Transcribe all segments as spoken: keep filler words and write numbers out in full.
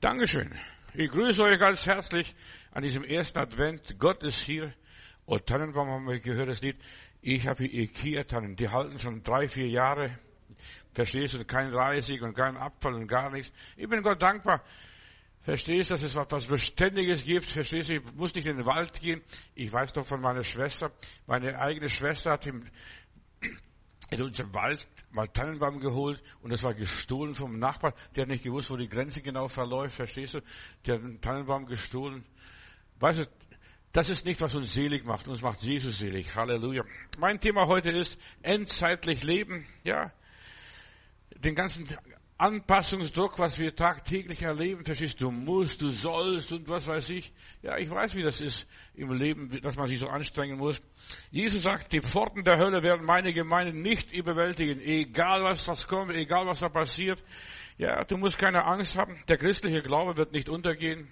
Dankeschön. Ich grüße euch ganz herzlich an diesem ersten Advent. Gott ist hier. Und Tannenbaum haben wir gehört, das Lied. Ich habe hier Ikea-Tannen. Die halten schon drei, vier Jahre. Verstehst du? Kein Reisig und kein Abfall und gar nichts. Ich bin Gott dankbar. Verstehst du, dass es etwas Beständiges gibt? Verstehst du, ich muss nicht in den Wald gehen. Ich weiß doch von meiner Schwester. Meine eigene Schwester hat im, in unserem Wald mal Tannenbaum geholt und das war gestohlen vom Nachbarn. Der hat nicht gewusst, wo die Grenze genau verläuft. Verstehst du? Der hat einen Tannenbaum gestohlen. Weißt du, das ist nicht, was uns selig macht. Uns macht Jesus selig. Halleluja. Mein Thema heute ist endzeitlich leben. Ja, den ganzen Anpassungsdruck, was wir tagtäglich erleben, verstehst du, du musst, du sollst und was weiß ich. Ja, ich weiß, wie das ist im Leben, dass man sich so anstrengen muss. Jesus sagt, die Pforten der Hölle werden meine Gemeinde nicht überwältigen, egal was das kommt, egal was da passiert. Ja, du musst keine Angst haben, der christliche Glaube wird nicht untergehen.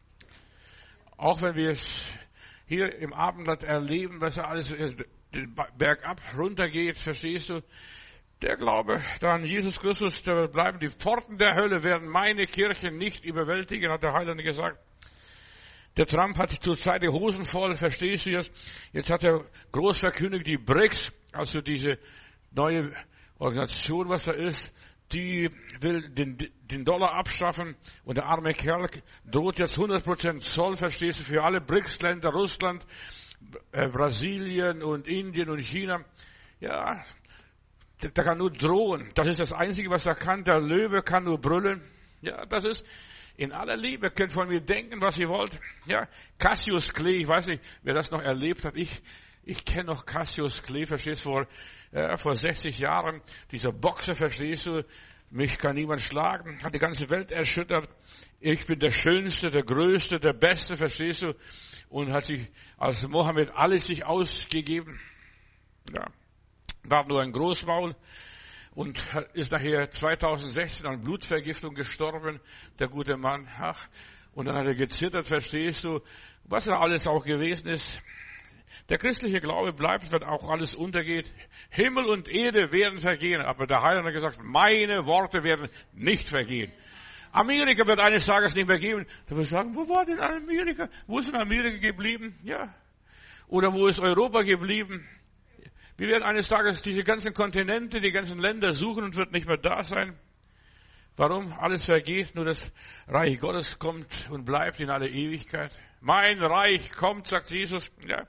Auch wenn wir es hier im Abendland erleben, was da alles bergab runtergeht, verstehst du? Der Glaube an Jesus Christus, der wird bleiben. Die Pforten der Hölle werden meine Kirche nicht überwältigen, hat der Heiland gesagt. Der Trump hat zurzeit die Hosen voll, verstehst du jetzt? Jetzt hat er groß verkündigt, die B R I C S, also diese neue Organisation, was da ist, die will den, den Dollar abschaffen und der arme Kerl droht jetzt hundert Prozent Zoll, verstehst du, für alle B R I C S-Länder, Russland, äh, Brasilien und Indien und China. Ja, der kann nur drohen. Das ist das Einzige, was er kann. Der Löwe kann nur brüllen. Ja, das ist in aller Liebe. Ihr könnt von mir denken, was ihr wollt. Ja, Cassius Clay, ich weiß nicht, wer das noch erlebt hat. Ich, ich kenne noch Cassius Clay, verstehst du, vor, äh, vor sechzig Jahren. Dieser Boxer, verstehst du, mich kann niemand schlagen. Hat die ganze Welt erschüttert. Ich bin der Schönste, der Größte, der Beste, verstehst du. Und hat sich als Mohammed alles sich ausgegeben. Ja. War nur ein Großmaul und ist nachher zweitausendsechzehn an Blutvergiftung gestorben, der gute Mann. Ach, und dann hat er gezittert, verstehst du, was da alles auch gewesen ist. Der christliche Glaube bleibt, wenn auch alles untergeht. Himmel und Erde werden vergehen, aber der Heiland hat gesagt, meine Worte werden nicht vergehen. Amerika wird eines Tages nicht mehr geben. Da wird sagen, wo war denn Amerika? Wo ist denn Amerika geblieben? Ja. Oder wo ist Europa geblieben? Wir werden eines Tages diese ganzen Kontinente, die ganzen Länder suchen und wird nicht mehr da sein. Warum? Alles vergeht, nur das Reich Gottes kommt und bleibt in alle Ewigkeit. Mein Reich kommt, sagt Jesus. Ja,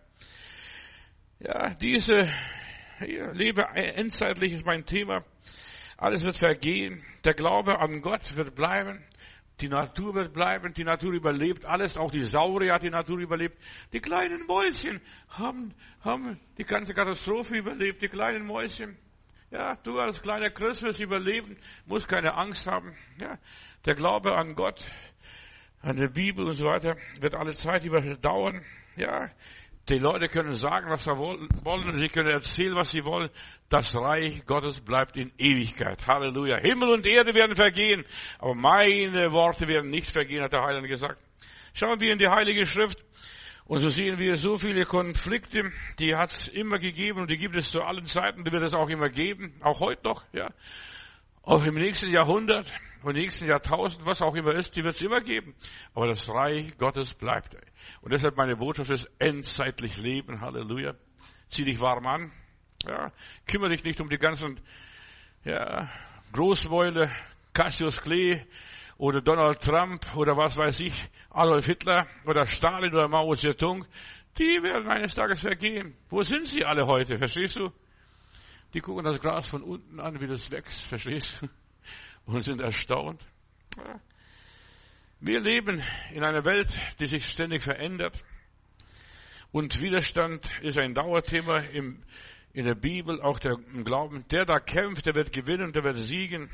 ja, diese hier, Lebe endzeitlich ist mein Thema. Alles wird vergehen. Der Glaube an Gott wird bleiben. Die Natur wird bleiben, die Natur überlebt alles, auch die Saurier hat die Natur überlebt. Die kleinen Mäuschen haben, haben die ganze Katastrophe überlebt, die kleinen Mäuschen. Ja, du als kleiner Christ wirst überleben, musst keine Angst haben. Ja, der Glaube an Gott, an die Bibel und so weiter wird alle Zeit überdauern. Ja, die Leute können sagen, was sie wollen, und sie können erzählen, was sie wollen. Das Reich Gottes bleibt in Ewigkeit. Halleluja. Himmel und Erde werden vergehen, aber meine Worte werden nicht vergehen, hat der Heiland gesagt. Schauen wir in die Heilige Schrift und so sehen wir so viele Konflikte, die hat es immer gegeben und die gibt es zu allen Zeiten, die wird es auch immer geben, auch heute noch, ja. Auch im nächsten Jahrhundert, im nächsten Jahrtausend, was auch immer ist, die wird es immer geben. Aber das Reich Gottes bleibt. Und deshalb meine Botschaft ist endzeitlich leben. Halleluja. Zieh dich warm an. Ja, kümmere dich nicht um die ganzen, ja, Großmäule, Cassius Clay oder Donald Trump oder was weiß ich, Adolf Hitler oder Stalin oder Mao Zedong. Die werden eines Tages vergehen. Wo sind sie alle heute? Verstehst du? Die gucken das Gras von unten an, wie das wächst, verstehst du? Und sind erstaunt. Ja. Wir leben in einer Welt, die sich ständig verändert. Und Widerstand ist ein Dauerthema im, in der Bibel, auch der, im Glauben. Der da kämpft, der wird gewinnen, der wird siegen.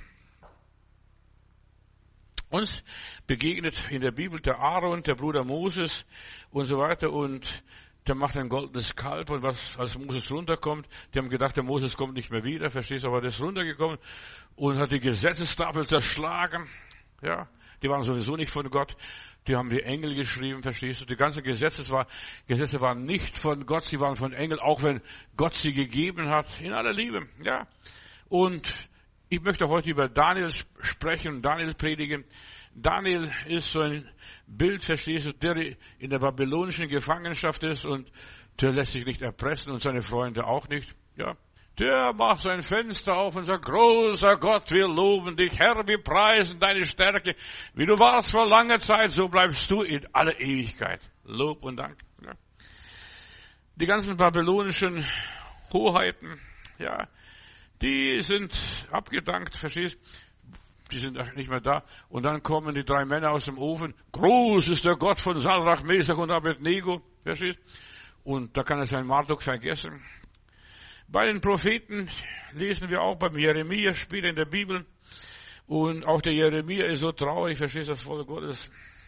Uns begegnet in der Bibel der Aaron, der Bruder Moses und so weiter und der macht ein goldenes Kalb und was, als Moses runterkommt, die haben gedacht, der Moses kommt nicht mehr wieder, verstehst du, aber der ist runtergekommen und hat die Gesetzestafel zerschlagen, ja, die waren sowieso nicht von Gott, die haben die Engel geschrieben, verstehst du, die ganzen Gesetze, war, Gesetze waren nicht von Gott, sie waren von Engeln, auch wenn Gott sie gegeben hat, in aller Liebe, ja, und Ich möchte heute über Daniel sprechen und Daniel predigen. Daniel ist so ein Bild, verstehst du, der in der babylonischen Gefangenschaft ist und der lässt sich nicht erpressen und seine Freunde auch nicht. Ja, der macht sein Fenster auf und sagt, großer Gott, wir loben dich, Herr, wir preisen deine Stärke. Wie du warst vor langer Zeit, so bleibst du in aller Ewigkeit. Lob und Dank. Ja. Die ganzen babylonischen Hoheiten, ja, die sind abgedankt, verstehst? Die sind nicht mehr da. Und dann kommen die drei Männer aus dem Ofen. Groß ist der Gott von Sadrach, Mesach und Abednego, verstehst? Und da kann er seinen Marduk vergessen. Bei den Propheten lesen wir auch beim Jeremia später in der Bibel. Und auch der Jeremia ist so traurig, verstehst du, das Volk Gottes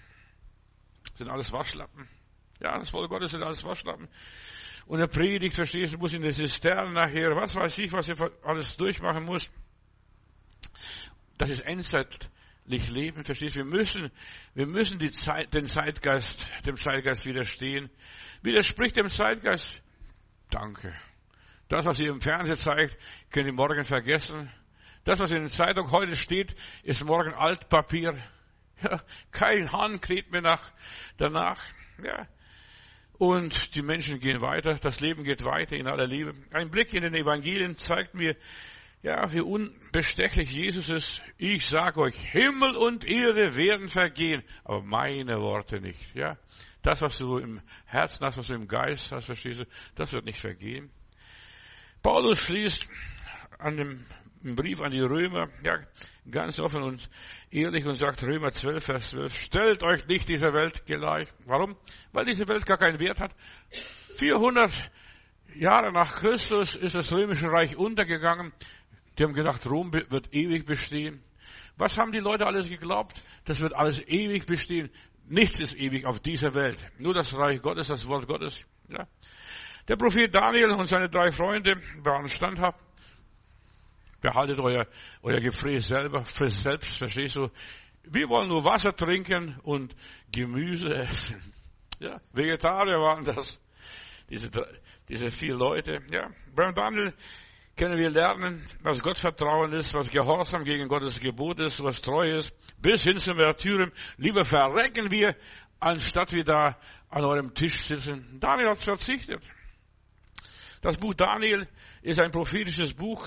sind alles Waschlappen. Ja, das Volk Gottes sind alles Waschlappen. Und er predigt, verstehst du, muss in der Zisterne nachher, was weiß ich, was er alles durchmachen muss. Das ist endzeitlich Leben, verstehst du? Wir müssen, wir müssen die Zeit, den Zeitgeist, dem Zeitgeist widerstehen. Widerspricht dem Zeitgeist? Danke. Das, was ihr im Fernsehen zeigt, könnt ihr morgen vergessen. Das, was in der Zeitung heute steht, ist morgen Altpapier. Ja, kein Hahn kräht mehr nach, danach. Ja. Und die Menschen gehen weiter, das Leben geht weiter in aller Liebe. Ein Blick in den Evangelien zeigt mir, ja, wie unbestechlich Jesus ist. Ich sage euch, Himmel und Erde werden vergehen, aber meine Worte nicht. Ja, das, was du im Herzen hast, was du im Geist hast, verstehst du, das wird nicht vergehen. Paulus schließt an dem im Brief an die Römer, ja, ganz offen und ehrlich und sagt Römer zwölf, Vers zwölf, stellt euch nicht dieser Welt gleich. Warum? Weil diese Welt gar keinen Wert hat. vierhundert Jahre nach Christus ist das römische Reich untergegangen. Die haben gedacht, Rom wird ewig bestehen. Was haben die Leute alles geglaubt? Das wird alles ewig bestehen. Nichts ist ewig auf dieser Welt. Nur das Reich Gottes, das Wort Gottes. Ja. Der Prophet Daniel und seine drei Freunde waren standhaft. Behaltet euer, euer Gefräß selber, friss selbst, verstehst du? Wir wollen nur Wasser trinken und Gemüse essen. Ja, Vegetarier waren das. Diese, diese vier Leute, ja. Beim Daniel können wir lernen, was Gottvertrauen ist, was Gehorsam gegen Gottes Gebot ist, was treu ist, bis hin zum Märtyrium. Lieber verrecken wir, anstatt wir da an eurem Tisch sitzen. Daniel hat verzichtet. Das Buch Daniel ist ein prophetisches Buch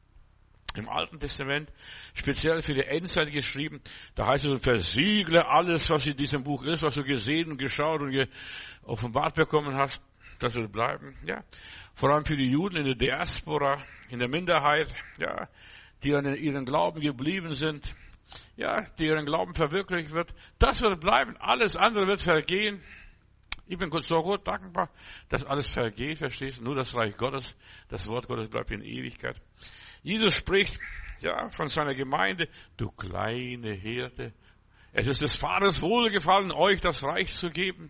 im Alten Testament, speziell für die Endzeit geschrieben. Da heißt es, versiegle alles, was in diesem Buch ist, was du gesehen und geschaut und ge- offenbart bekommen hast. Das soll bleiben, ja. Vor allem für die Juden in der Diaspora, in der Minderheit, ja, die an ihren Glauben geblieben sind, ja, die ihren Glauben verwirklicht wird. Das wird bleiben. Alles andere wird vergehen. Ich bin Gott so gut dankbar, dass alles vergeht, verstehst du? Nur das Reich Gottes, das Wort Gottes bleibt in Ewigkeit. Jesus spricht, ja, von seiner Gemeinde, du kleine Herde. Es ist des Vaters wohlgefallen, euch das Reich zu geben.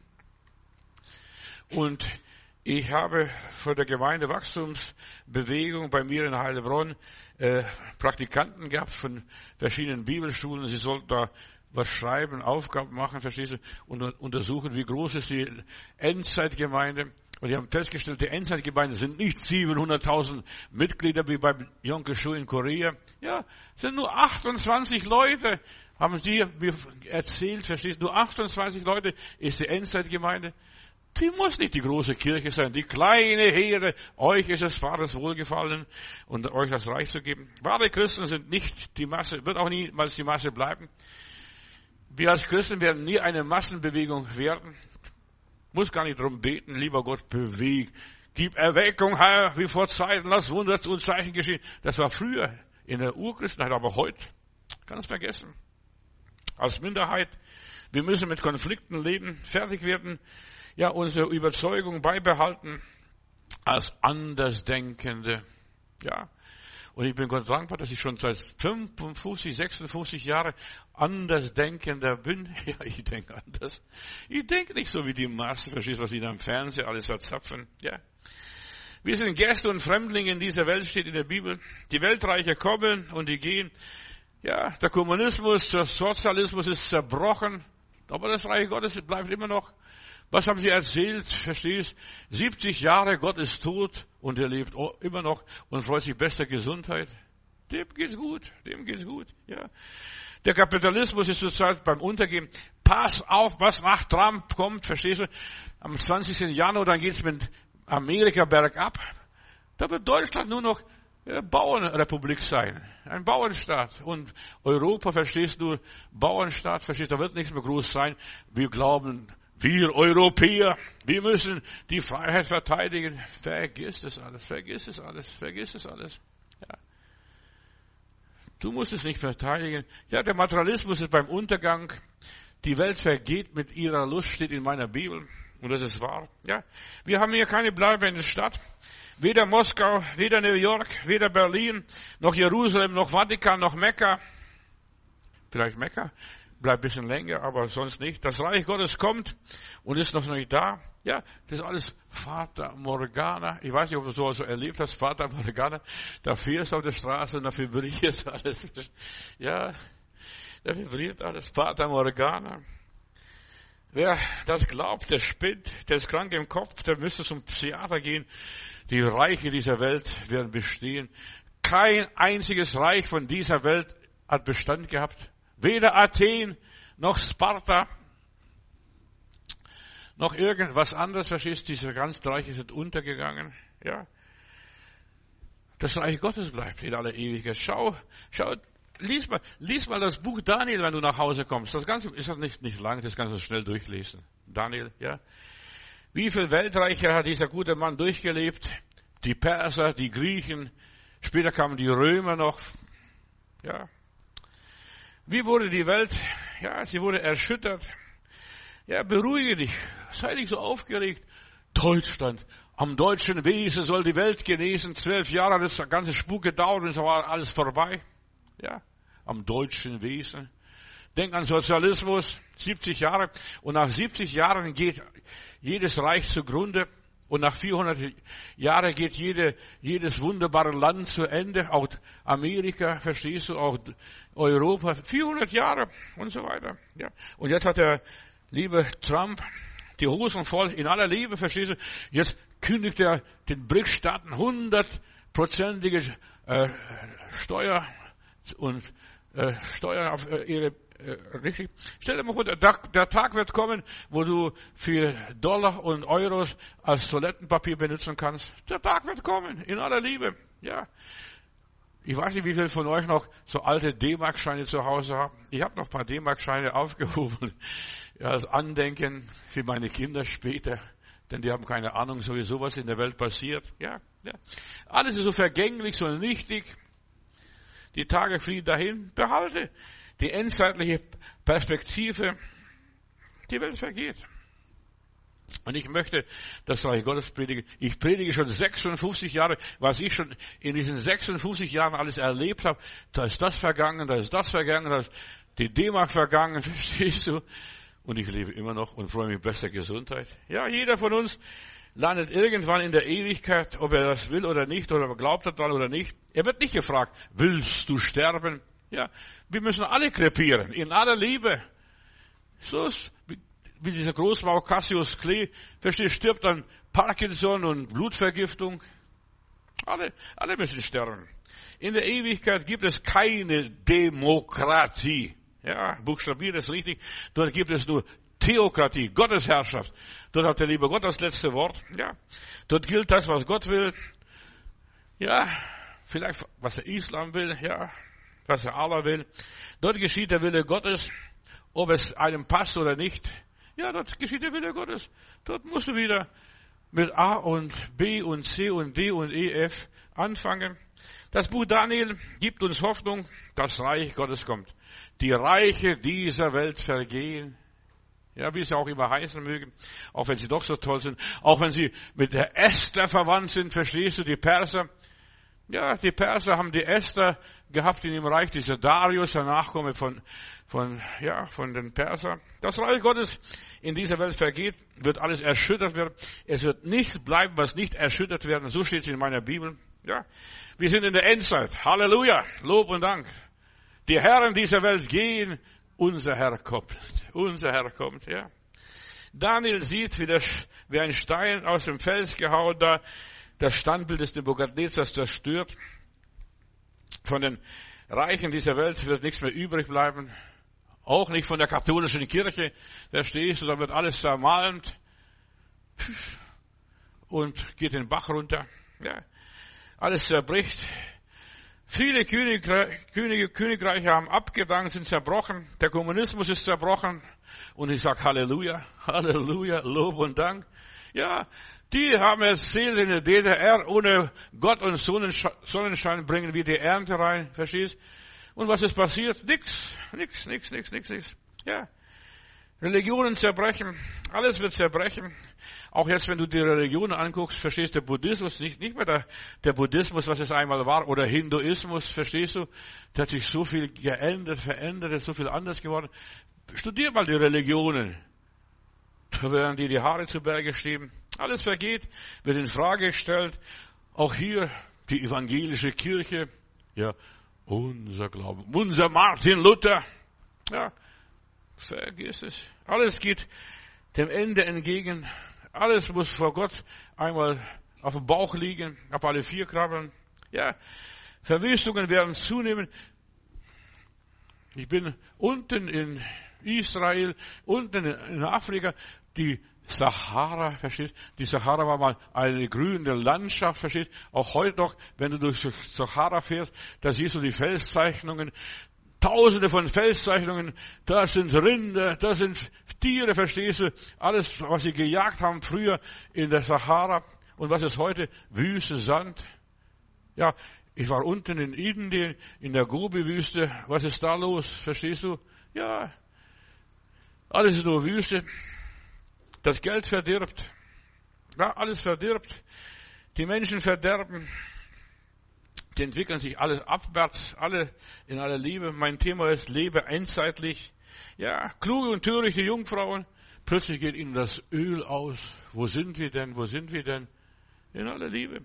Und ich habe vor der Gemeindewachstumsbewegung bei mir in Heilbronn äh, Praktikanten gehabt von verschiedenen Bibelschulen. Sie sollten da was schreiben, Aufgaben machen, verstehst du, und untersuchen, wie groß ist die Endzeitgemeinde. Und die haben festgestellt, die Endzeitgemeinden sind nicht siebenhunderttausend Mitglieder wie beim Yom Kippur in Korea. Ja, sind nur achtundzwanzig Leute, haben die mir erzählt, verstehst du, nur achtundzwanzig Leute ist die Endzeitgemeinde. Die muss nicht die große Kirche sein, die kleine Herde. Euch ist es Vaters wohlgefallen und euch das Reich zu geben. Wahre Christen sind nicht die Masse, wird auch niemals die Masse bleiben. Wir als Christen werden nie eine Massenbewegung werden. Muss gar nicht darum beten, lieber Gott, beweg. Gib Erweckung, Herr, wie vor Zeiten, lass Wunder und Zeichen geschehen. Das war früher in der Urchristenheit, aber heute kann es vergessen. Als Minderheit, wir müssen mit Konflikten leben, fertig werden, ja, unsere Überzeugung beibehalten als Andersdenkende. Ja. Und ich bin Gott dankbar, dass ich schon seit fünfundfünfzig, sechsundfünfzig Jahren Andersdenkender bin. Ja, ich denke anders. Ich denke nicht so wie die Masse, verstehst du, was die da im Fernsehen alles verzapfen. Ja. Wir sind Gäste und Fremdlinge in dieser Welt, steht in der Bibel. Die Weltreiche kommen und die gehen. Ja, der Kommunismus, der Sozialismus ist zerbrochen. Aber das Reich Gottes bleibt immer noch. Was haben sie erzählt? Verstehst? siebzig Jahre, Gott ist tot und er lebt immer noch und freut sich bester Gesundheit. Dem geht's gut, dem geht's gut, ja. Der Kapitalismus ist zurzeit beim Untergehen. Pass auf, was nach Trump kommt, verstehst du? Am zwanzigsten Januar, dann geht's mit Amerika bergab. Da wird Deutschland nur noch ja, Bauernrepublik sein. Ein Bauernstaat. Und Europa, verstehst du, Bauernstaat, verstehst du, da wird nichts mehr groß sein. Wir glauben, wir Europäer, wir müssen die Freiheit verteidigen. Vergiss es alles, vergiss es alles, vergiss es alles. Ja. Du musst es nicht verteidigen. Ja, der Materialismus ist beim Untergang. Die Welt vergeht mit ihrer Lust, steht in meiner Bibel. Und das ist wahr. Ja, wir haben hier keine bleibende Stadt. Weder Moskau, weder New York, weder Berlin, noch Jerusalem, noch Vatikan, noch Mekka. Vielleicht Mekka. Bleibt ein bisschen länger, aber sonst nicht. Das Reich Gottes kommt und ist noch nicht da. Ja, das ist alles Fata Morgana. Ich weiß nicht, ob du sowas so erlebt hast, Fata Morgana. Da fährst du auf der Straße und da vibriert alles. Ja, da vibriert alles. Fata Morgana. Wer das glaubt, der spinnt, der ist krank im Kopf, der müsste zum Psychiater gehen. Die Reiche dieser Welt werden bestehen. Kein einziges Reich von dieser Welt hat Bestand gehabt. Weder Athen, noch Sparta, noch irgendwas anderes, verstehst du? Diese ganzen Reiche sind untergegangen, ja. Das Reich Gottes bleibt in aller Ewigkeit. Schau, schau, lies mal, lies mal das Buch Daniel, wenn du nach Hause kommst. Das Ganze ist nicht, nicht lang, das kannst du schnell durchlesen. Daniel, ja. Wie viele Weltreiche hat dieser gute Mann durchgelebt? Die Perser, die Griechen, später kamen die Römer noch, ja. Wie wurde die Welt? Ja, sie wurde erschüttert. Ja, beruhige dich. Sei nicht so aufgeregt. Deutschland. Am deutschen Wesen soll die Welt genesen. Zwölf Jahre hat das ganze Spuk gedauert und es war alles vorbei. Ja, am deutschen Wesen. Denk an Sozialismus. siebzig Jahre. Und nach siebzig Jahren geht jedes Reich zugrunde. Und nach vierhundert Jahren geht jede, jedes wunderbare Land zu Ende. Auch Amerika, verstehst du, auch Europa. vierhundert Jahre und so weiter. Ja. Und jetzt hat der liebe Trump die Hosen voll, in aller Liebe, verstehst du. Jetzt kündigt er den B R I C-Staaten hundertprozentige äh, Steuer und äh, Steuern auf äh, ihre Richtig. Stell dir mal vor, der Tag wird kommen, wo du für Dollar und Euros als Toilettenpapier benutzen kannst. Der Tag wird kommen, in aller Liebe. Ja. Ich weiß nicht, wie viele von euch noch so alte D-Mark-Scheine zu Hause haben. Ich habe noch ein paar D-Mark-Scheine aufgehoben, ja, als Andenken für meine Kinder später. Denn die haben keine Ahnung, sowieso was in der Welt passiert. Ja, ja. Alles ist so vergänglich, so nichtig. Die Tage fliehen dahin. Behalte die endzeitliche Perspektive. Die Welt vergeht. Und ich möchte das Reich Gottes predigen. Ich predige schon sechsundfünfzig Jahre, was ich schon in diesen sechsundfünfzig Jahren alles erlebt habe. Da ist das vergangen, da ist das vergangen, da ist die D-Mark vergangen, verstehst du? Und ich lebe immer noch und freue mich bester Gesundheit. Ja, jeder von uns landet irgendwann in der Ewigkeit, ob er das will oder nicht, oder ob er glaubt daran oder nicht. Er wird nicht gefragt, willst du sterben? Ja, wir müssen alle krepieren, in aller Liebe. So ist, wie, wie dieser Großbau Cassius Clay, versteht, stirbt an Parkinson und Blutvergiftung. Alle, alle müssen sterben. In der Ewigkeit gibt es keine Demokratie. Ja, buchstabiert es richtig. Dort gibt es nur Theokratie, Gottesherrschaft. Dort hat der liebe Gott das letzte Wort. Ja, dort gilt das, was Gott will. Ja, vielleicht was der Islam will. Ja, was der Allah will. Dort geschieht der Wille Gottes, ob es einem passt oder nicht. Ja, dort geschieht der Wille Gottes. Dort musst du wieder mit A und B und C und D und E, F anfangen. Das Buch Daniel gibt uns Hoffnung, das Reich Gottes kommt. Die Reiche dieser Welt vergehen. Ja, wie sie auch immer heißen mögen. Auch wenn sie doch so toll sind. Auch wenn sie mit der Esther verwandt sind, verstehst du, die Perser. Ja, die Perser haben die Esther gehabt in dem Reich, dieser Darius, der Nachkomme von, von, ja, von den Persern. Das Reich Gottes in dieser Welt vergeht, wird alles erschüttert werden. Es wird nichts bleiben, was nicht erschüttert werden. So steht es in meiner Bibel. Ja, wir sind in der Endzeit. Halleluja, Lob und Dank. Die Herren dieser Welt gehen, unser Herr kommt. Unser Herr kommt, ja. Daniel sieht, wie, der, wie ein Stein aus dem Fels gehauen da das Standbild des Nebukadnezars zerstört. Von den Reichen dieser Welt wird nichts mehr übrig bleiben. Auch nicht von der katholischen Kirche. Verstehst du, da wird alles zermalmt und geht den Bach runter. Ja, alles zerbricht. Viele Königreiche, Könige, Königreiche haben abgedankt, sind zerbrochen. Der Kommunismus ist zerbrochen. Und ich sage Halleluja, Halleluja, Lob und Dank. Ja, die haben erzählt in der D D R, ohne Gott und Sonnenschein bringen wir die Ernte rein. Verstehst? Und was ist passiert? Nix, nix, nix, nix, nix, nix. Ja. Religionen zerbrechen, alles wird zerbrechen. Auch jetzt, wenn du die Religionen anguckst, verstehst du, der Buddhismus, nicht, nicht mehr der, der Buddhismus, was es einmal war, oder Hinduismus, verstehst du? Da hat sich so viel geändert, verändert, ist so viel anders geworden. Studier mal die Religionen. Da werden dir die Haare zu Berge stehen. Alles vergeht, wird in Frage gestellt. Auch hier die evangelische Kirche. Ja, unser Glaube, unser Martin Luther. Ja, vergiss es. Alles geht dem Ende entgegen. Alles muss vor Gott einmal auf dem Bauch liegen, auf alle vier krabbeln. Ja, Verwüstungen werden zunehmen. Ich bin unten in Israel, unten in Afrika, die Sahara, verstehst? Die Sahara war mal eine grüne Landschaft, verstehst? Auch heute noch, wenn du durch die Sahara fährst, da siehst du die Felszeichnungen, Tausende von Felszeichnungen, da sind Rinder, da sind Tiere, verstehst du? Alles, was sie gejagt haben früher in der Sahara. Und was ist heute? Wüste, Sand. Ja, ich war unten in Indien, in der Gobi-Wüste. Was ist da los? Verstehst du? Ja, alles ist nur Wüste. Das Geld verdirbt. Ja, alles verdirbt. Die Menschen verderben. Die entwickeln sich alles abwärts, alle in aller Liebe. Mein Thema ist, lebe endzeitlich. Ja, kluge und törichte Jungfrauen. Plötzlich geht ihnen das Öl aus. Wo sind wir denn? Wo sind wir denn? In aller Liebe.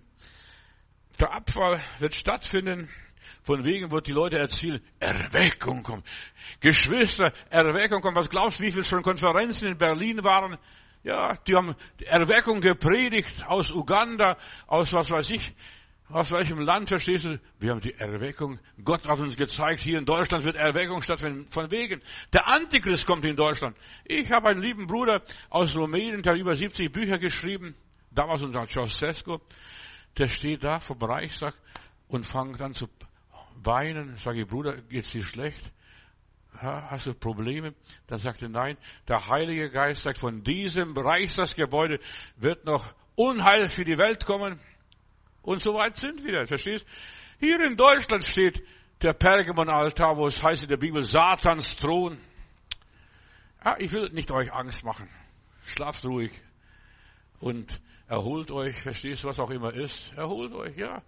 Der Abfall wird stattfinden. Von wegen wird die Leute erzählen, Erweckung kommt. Geschwister, Erweckung kommt. Was glaubst du, wie viele schon Konferenzen in Berlin waren? Ja, die haben Erweckung gepredigt aus Uganda, aus was weiß ich. Aus welchem Land, verstehst du? Wir haben die Erweckung. Gott hat uns gezeigt, hier in Deutschland wird Erweckung stattfinden. Von wegen. Der Antichrist kommt in Deutschland. Ich habe einen lieben Bruder aus Rumänien, der hat über siebzig Bücher geschrieben. Damals unter Ceausescu. Der steht da vom Reichstag und fängt an zu weinen. Sage ich, Bruder, geht's dir schlecht? Hast du Probleme? Dann sagt er, nein. Der Heilige Geist sagt, von diesem Reichstagsgebäude wird noch Unheil für die Welt kommen. Und so weit sind wir, verstehst? Hier in Deutschland steht der Pergamon-Altar, wo es heißt in der Bibel, Satans Thron. Ja, ich will nicht euch Angst machen. Schlaft ruhig und erholt euch, verstehst, was auch immer ist. Erholt euch, ja.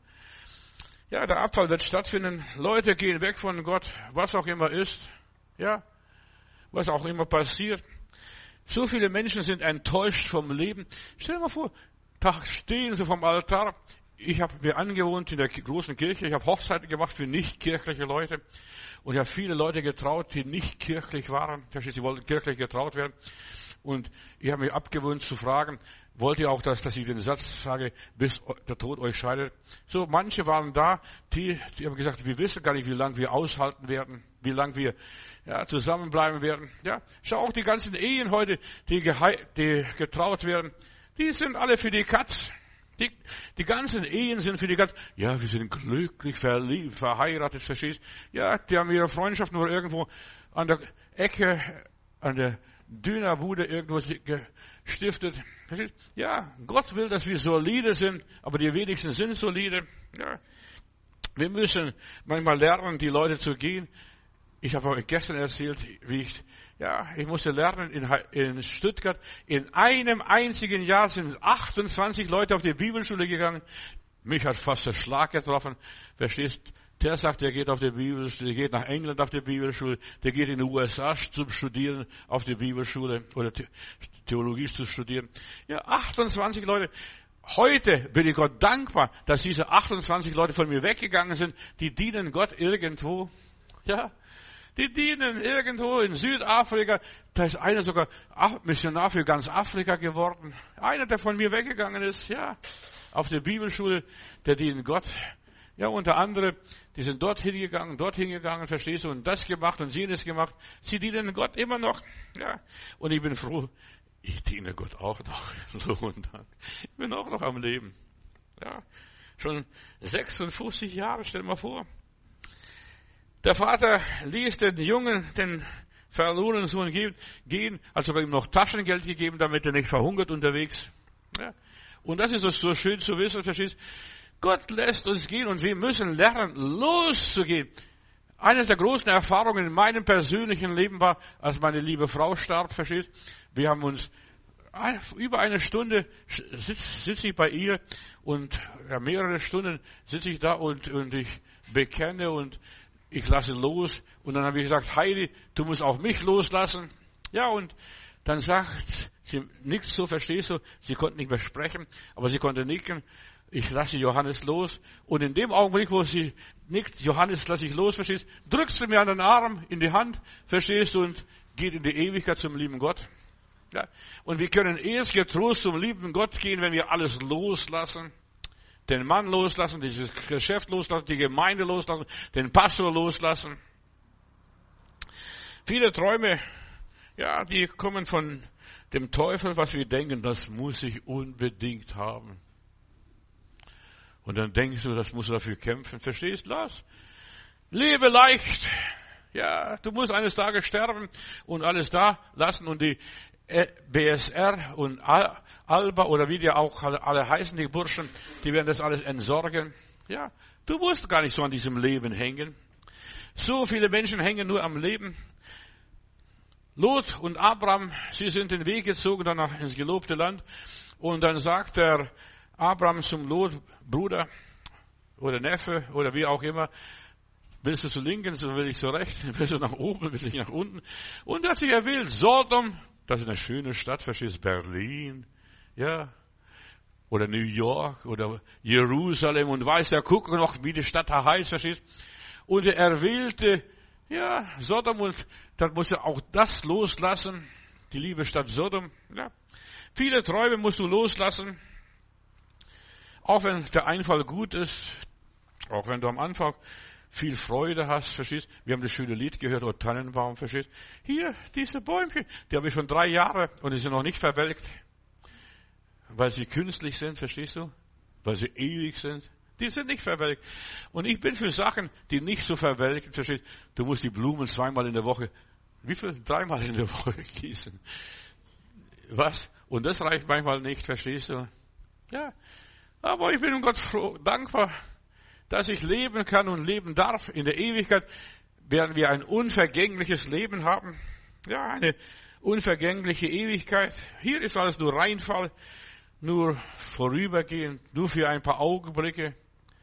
Ja, der Abfall wird stattfinden. Leute gehen weg von Gott, was auch immer ist. Ja, was auch immer passiert. So viele Menschen sind enttäuscht vom Leben. Stell dir mal vor, da stehen sie vom Altar. Ich habe mir angewohnt in der großen Kirche, ich habe Hochzeiten gemacht für nicht kirchliche Leute und ich habe viele Leute getraut, die nicht kirchlich waren, verstehst du, sie wollten kirchlich getraut werden und ich habe mir abgewöhnt zu fragen, wollt ihr auch, dass, dass ich den Satz sage, bis der Tod euch scheidet? So, manche waren da, die, die haben gesagt, wir wissen gar nicht, wie lange wir aushalten werden, wie lange wir ja, zusammenbleiben werden. Ja, schau auch die ganzen Ehen heute, die, gehei- die getraut werden, die sind alle für die Katz. Die, die ganzen Ehen sind für die Katz. Ja, wir sind glücklich verliebt, verheiratet, verstehst? Ja, die haben ihre Freundschaft nur irgendwo an der Ecke, an der Dönerbude irgendwo gestiftet. Verstehst? Ja, Gott will, dass wir solide sind, aber die wenigsten sind solide. Ja, wir müssen manchmal lernen, die Leute zu gehen. Ich habe euch gestern erzählt, wie ich, ja, ich musste lernen in, in Stuttgart. In einem einzigen Jahr sind achtundzwanzig Leute auf die Bibelschule gegangen. Mich hat fast der Schlag getroffen. Verstehst? Der sagt, der geht auf die Bibelschule, der geht nach England auf die Bibelschule, der geht in die U S A zum Studieren auf die Bibelschule oder Theologie zu studieren. Ja, achtundzwanzig Leute. Heute bin ich Gott dankbar, dass diese achtundzwanzig Leute von mir weggegangen sind. Die dienen Gott irgendwo. Ja. Die dienen irgendwo in Südafrika. Da ist einer sogar Missionar für ganz Afrika geworden. Einer, der von mir weggegangen ist, ja, auf der Bibelschule, der dient Gott. Ja, unter anderem, die sind dorthin gegangen, dorthin gegangen, verstehst du, und das gemacht und jenes gemacht. Sie dienen Gott immer noch. Ja, und ich bin froh, ich diene Gott auch noch. So und Dank. Ich bin auch noch am Leben. Ja, schon sechsundfünfzig Jahre, stell dir mal vor. Der Vater ließ den Jungen, den verlorenen Sohn gehen, also bei ihm noch Taschengeld gegeben, damit er nicht verhungert unterwegs. Ja. Und das ist so schön zu wissen, verstehst du? Gott lässt uns gehen und wir müssen lernen, loszugehen. Eine der großen Erfahrungen in meinem persönlichen Leben war, als meine liebe Frau starb, verstehst du? Wir haben uns über eine Stunde sitze sitz ich bei ihr und ja, mehrere Stunden sitze ich da und, und ich bekenne und ich lasse los. Und dann habe ich gesagt, Heidi, du musst auch mich loslassen. Ja, und dann sagt sie nichts, so verstehst du, sie konnte nicht mehr sprechen, aber sie konnte nicken. Ich lasse Johannes los. Und in dem Augenblick, wo sie nickt, Johannes lasse ich los, verstehst du, drückst du mir an den Arm, in die Hand, verstehst du, und geht in die Ewigkeit zum lieben Gott. Ja. Und wir können erst getrost zum lieben Gott gehen, wenn wir alles loslassen. Den Mann loslassen, dieses Geschäft loslassen, die Gemeinde loslassen, den Pastor loslassen. Viele Träume, ja, die kommen von dem Teufel, was wir denken, das muss ich unbedingt haben. Und dann denkst du, das musst du dafür kämpfen. Verstehst? Lass. Lebe leicht. Ja, du musst eines Tages sterben und alles da lassen. Und die B S R und Alba oder wie die auch alle heißen, die Burschen, die werden das alles entsorgen. Ja, du musst gar nicht so an diesem Leben hängen. So viele Menschen hängen nur am Leben. Lot und Abraham, sie sind den Weg gezogen danach ins gelobte Land. Und dann sagt der Abraham zum Lot, Bruder oder Neffe oder wie auch immer, willst du zu linken, so will ich zu rechts, willst du nach oben, will ich nach unten. Und er hat sich erwählt, Sodom, das ist eine schöne Stadt, verstehst du, Berlin, ja, oder New York oder Jerusalem und weiß ja, guck noch, wie die Stadt da heißt, verstehst du. Und er erwählte, ja, Sodom, und dann muss er auch das loslassen, die liebe Stadt Sodom, ja. Viele Träume musst du loslassen. Auch wenn der Einfall gut ist, auch wenn du am Anfang viel Freude hast, verstehst? Wir haben das schöne Lied gehört, O Tannenbaum, verstehst? Hier, diese Bäumchen, die habe ich schon drei Jahre und die sind noch nicht verwelkt, weil sie künstlich sind, verstehst du? Weil sie ewig sind. Die sind nicht verwelkt. Und ich bin für Sachen, die nicht so verwelken, verstehst? Du musst die Blumen zweimal in der Woche, wie viel? Dreimal in der Woche gießen. Was? Und das reicht manchmal nicht, verstehst du? Ja. Aber ich bin Gott froh, dankbar, dass ich leben kann und leben darf. In der Ewigkeit werden wir ein unvergängliches Leben haben. Ja, eine unvergängliche Ewigkeit. Hier ist alles nur Reinfall, nur vorübergehend, nur für ein paar Augenblicke.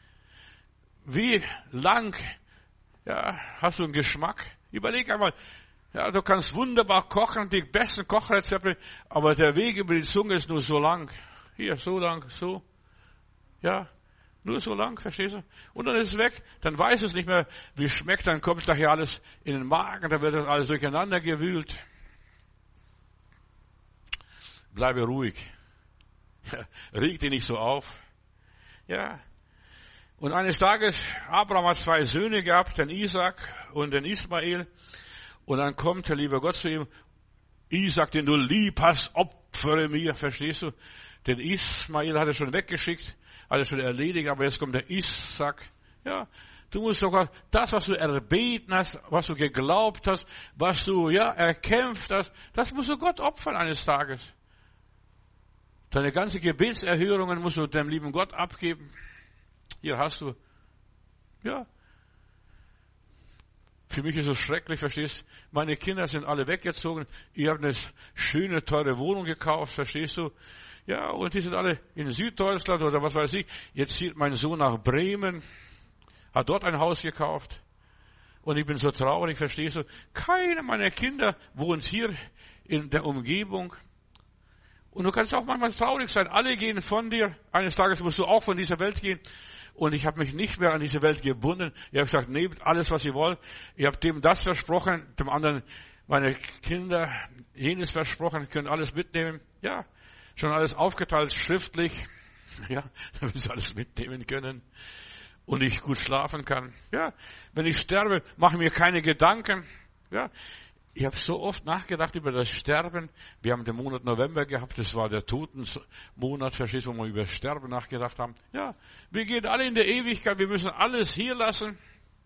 Wie lang, ja, hast du einen Geschmack? Überleg einmal, ja, du kannst wunderbar kochen, die besten Kochrezepte, aber der Weg über die Zunge ist nur so lang. Hier, so lang, so. Ja, nur so lang, verstehst du? Und dann ist es weg, dann weiß es nicht mehr, wie es schmeckt, dann kommt nachher alles in den Magen, dann wird das alles durcheinander gewühlt. Bleibe ruhig. Reg dich nicht so auf. Ja. Und eines Tages, Abraham hat zwei Söhne gehabt, den Isaac und den Ismael. Und dann kommt der liebe Gott zu ihm, Isaac, den du lieb hast, opfere mir, verstehst du? Den Ismael hat er schon weggeschickt, alles schon erledigt, aber jetzt kommt der Isaac. Ja, du musst sogar das, was du erbeten hast, was du geglaubt hast, was du, ja, erkämpft hast, das musst du Gott opfern eines Tages. Deine ganze Gebetserhörungen musst du dem lieben Gott abgeben. Hier hast du, ja. Für mich ist es schrecklich, verstehst du? Meine Kinder sind alle weggezogen. Ich habe eine schöne, teure Wohnung gekauft, verstehst du? Ja, und die sind alle in Süddeutschland oder was weiß ich. Jetzt zieht mein Sohn nach Bremen, hat dort ein Haus gekauft. Und ich bin so traurig, verstehst du? Keiner meiner Kinder wohnt hier in der Umgebung. Und du kannst auch manchmal traurig sein. Alle gehen von dir. Eines Tages musst du auch von dieser Welt gehen. Und ich habe mich nicht mehr an diese Welt gebunden. Ich habe gesagt, nehmt alles, was ihr wollt. Ich habe dem das versprochen, dem anderen meine Kinder jenes versprochen, können alles mitnehmen. Ja, schon alles aufgeteilt, schriftlich. Ja, damit sie alles mitnehmen können. und ich gut schlafen kann. Ja, wenn ich sterbe, mache ich mir keine Gedanken. Ja, ich habe so oft nachgedacht über das Sterben. Wir haben den Monat November gehabt, das war der Totenmonat, verstehst du, wo wir über das Sterben nachgedacht haben. Ja, wir gehen alle in der Ewigkeit, wir müssen alles hier lassen.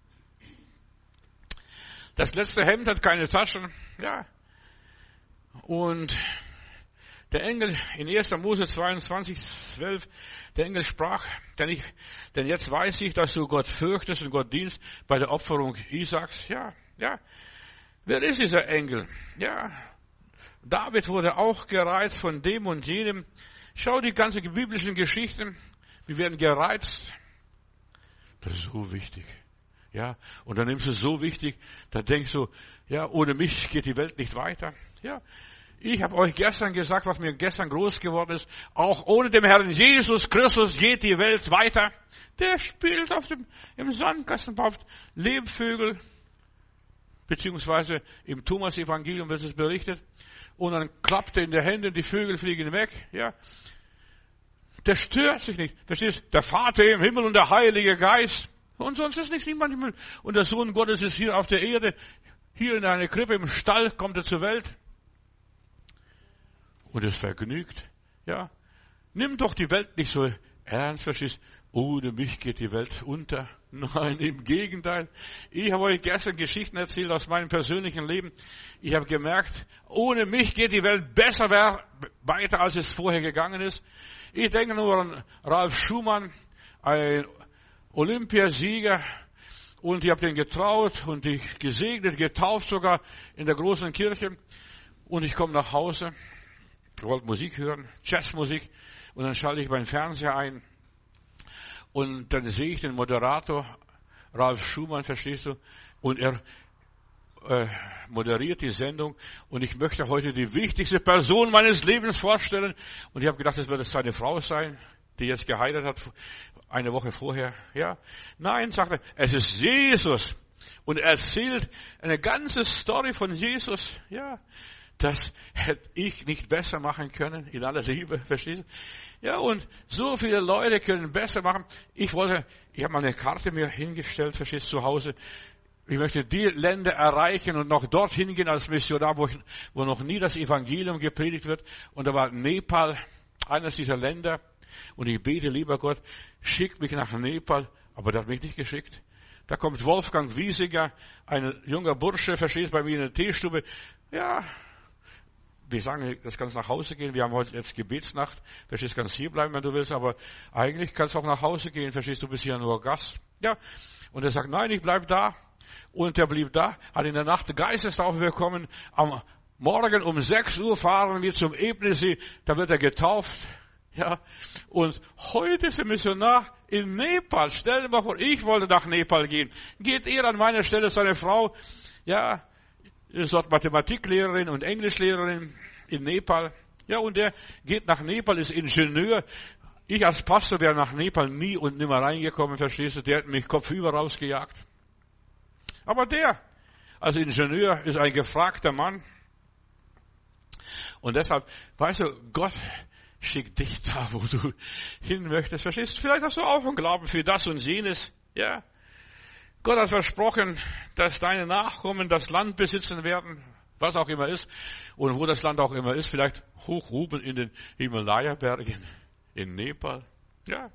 Das letzte Hemd hat keine Taschen. Ja, und der Engel in erster Mose zweiundzwanzig, zwölf, der Engel sprach, denn, ich, denn jetzt weiß ich, dass du Gott fürchtest und Gott dienst bei der Opferung Isaaks. Ja, ja. Wer ist dieser Engel? Ja, David wurde auch gereizt von dem und jenem. Schau die ganzen biblischen Geschichten. Wir werden gereizt. Das ist so wichtig. Ja, und dann nimmst du es so wichtig, da denkst du, ja, ohne mich geht die Welt nicht weiter. Ja, ich habe euch gestern gesagt, was mir gestern groß geworden ist. Auch ohne den Herrn Jesus Christus geht die Welt weiter. Der spielt auf dem, im Sandkasten, baut Lebvögel, beziehungsweise im Thomas-Evangelium wird es berichtet. Und dann klappt er in der Hände, die Vögel fliegen weg. Ja, der stört sich nicht. Verstehst? Der Vater im Himmel und der Heilige Geist. Und sonst ist nicht niemand im Himmel. Und der Sohn Gottes ist hier auf der Erde, hier in einer Krippe im Stall, kommt er zur Welt. Und es vergnügt. Ja, nimm doch die Welt nicht so ernst, verstehst? Ohne mich geht die Welt unter. Nein, im Gegenteil. Ich habe euch gestern Geschichten erzählt aus meinem persönlichen Leben. Ich habe gemerkt, ohne mich geht die Welt besser weiter, als es vorher gegangen ist. Ich denke nur an Ralf Schumann, ein Olympiasieger. Und ich habe den getraut und ich gesegnet, getauft sogar in der großen Kirche. Und ich komme nach Hause. Ich wollte Musik hören, Jazzmusik. Und dann schalte ich meinen Fernseher ein. Und dann sehe ich den Moderator, Ralf Schumann, verstehst du? Und er äh, moderiert die Sendung. Und ich möchte heute die wichtigste Person meines Lebens vorstellen. Und ich habe gedacht, das wird es seine Frau sein, die jetzt geheiratet hat, eine Woche vorher. Ja, nein, sagt er, es ist Jesus. Und er erzählt eine ganze Story von Jesus. Ja, das hätte ich nicht besser machen können, in aller Liebe, verstehst du? Ja, und so viele Leute können besser machen. Ich wollte, ich habe mal eine Karte mir hingestellt, verstehst du, zu Hause. Ich möchte die Länder erreichen und noch dorthin gehen als Missionar, wo, ich, wo noch nie das Evangelium gepredigt wird. Und da war Nepal, eines dieser Länder. Und ich bete, lieber Gott, schick mich nach Nepal. Aber der hat mich nicht geschickt. Da kommt Wolfgang Wiesiger, ein junger Bursche, verstehst du, bei mir in der Teestube. Ja, wir sagen, das kannst nach Hause gehen. Wir haben heute jetzt Gebetsnacht. Verstehst, kannst hier bleiben, wenn du willst. Aber eigentlich kannst du auch nach Hause gehen. Verstehst, du bist hier nur Gast. Ja. Und er sagt, nein, ich bleib da. Und er blieb da, hat in der Nacht Geistestaufe bekommen. Am Morgen um sechs Uhr fahren wir zum Ebnesee. Da wird er getauft. Ja. Und heute ist er Missionar in Nepal. Stell dir mal vor, ich wollte nach Nepal gehen. Geht er an meiner Stelle, seine Frau, ja, ist dort Mathematiklehrerin und Englischlehrerin in Nepal. Ja, und der geht nach Nepal, ist Ingenieur. Ich als Pastor wäre nach Nepal nie und nimmer reingekommen, verstehst du? Der hat mich kopfüber rausgejagt. Aber der, als Ingenieur, ist ein gefragter Mann. Und deshalb, weißt du, Gott schickt dich da, wo du hin möchtest, verstehst du? Vielleicht hast du auch einen Glauben für das und jenes, ja. Gott hat versprochen, dass deine Nachkommen das Land besitzen werden, was auch immer ist. Und wo das Land auch immer ist, vielleicht hoch oben in den Himalaya-Bergen, in Nepal. Ja.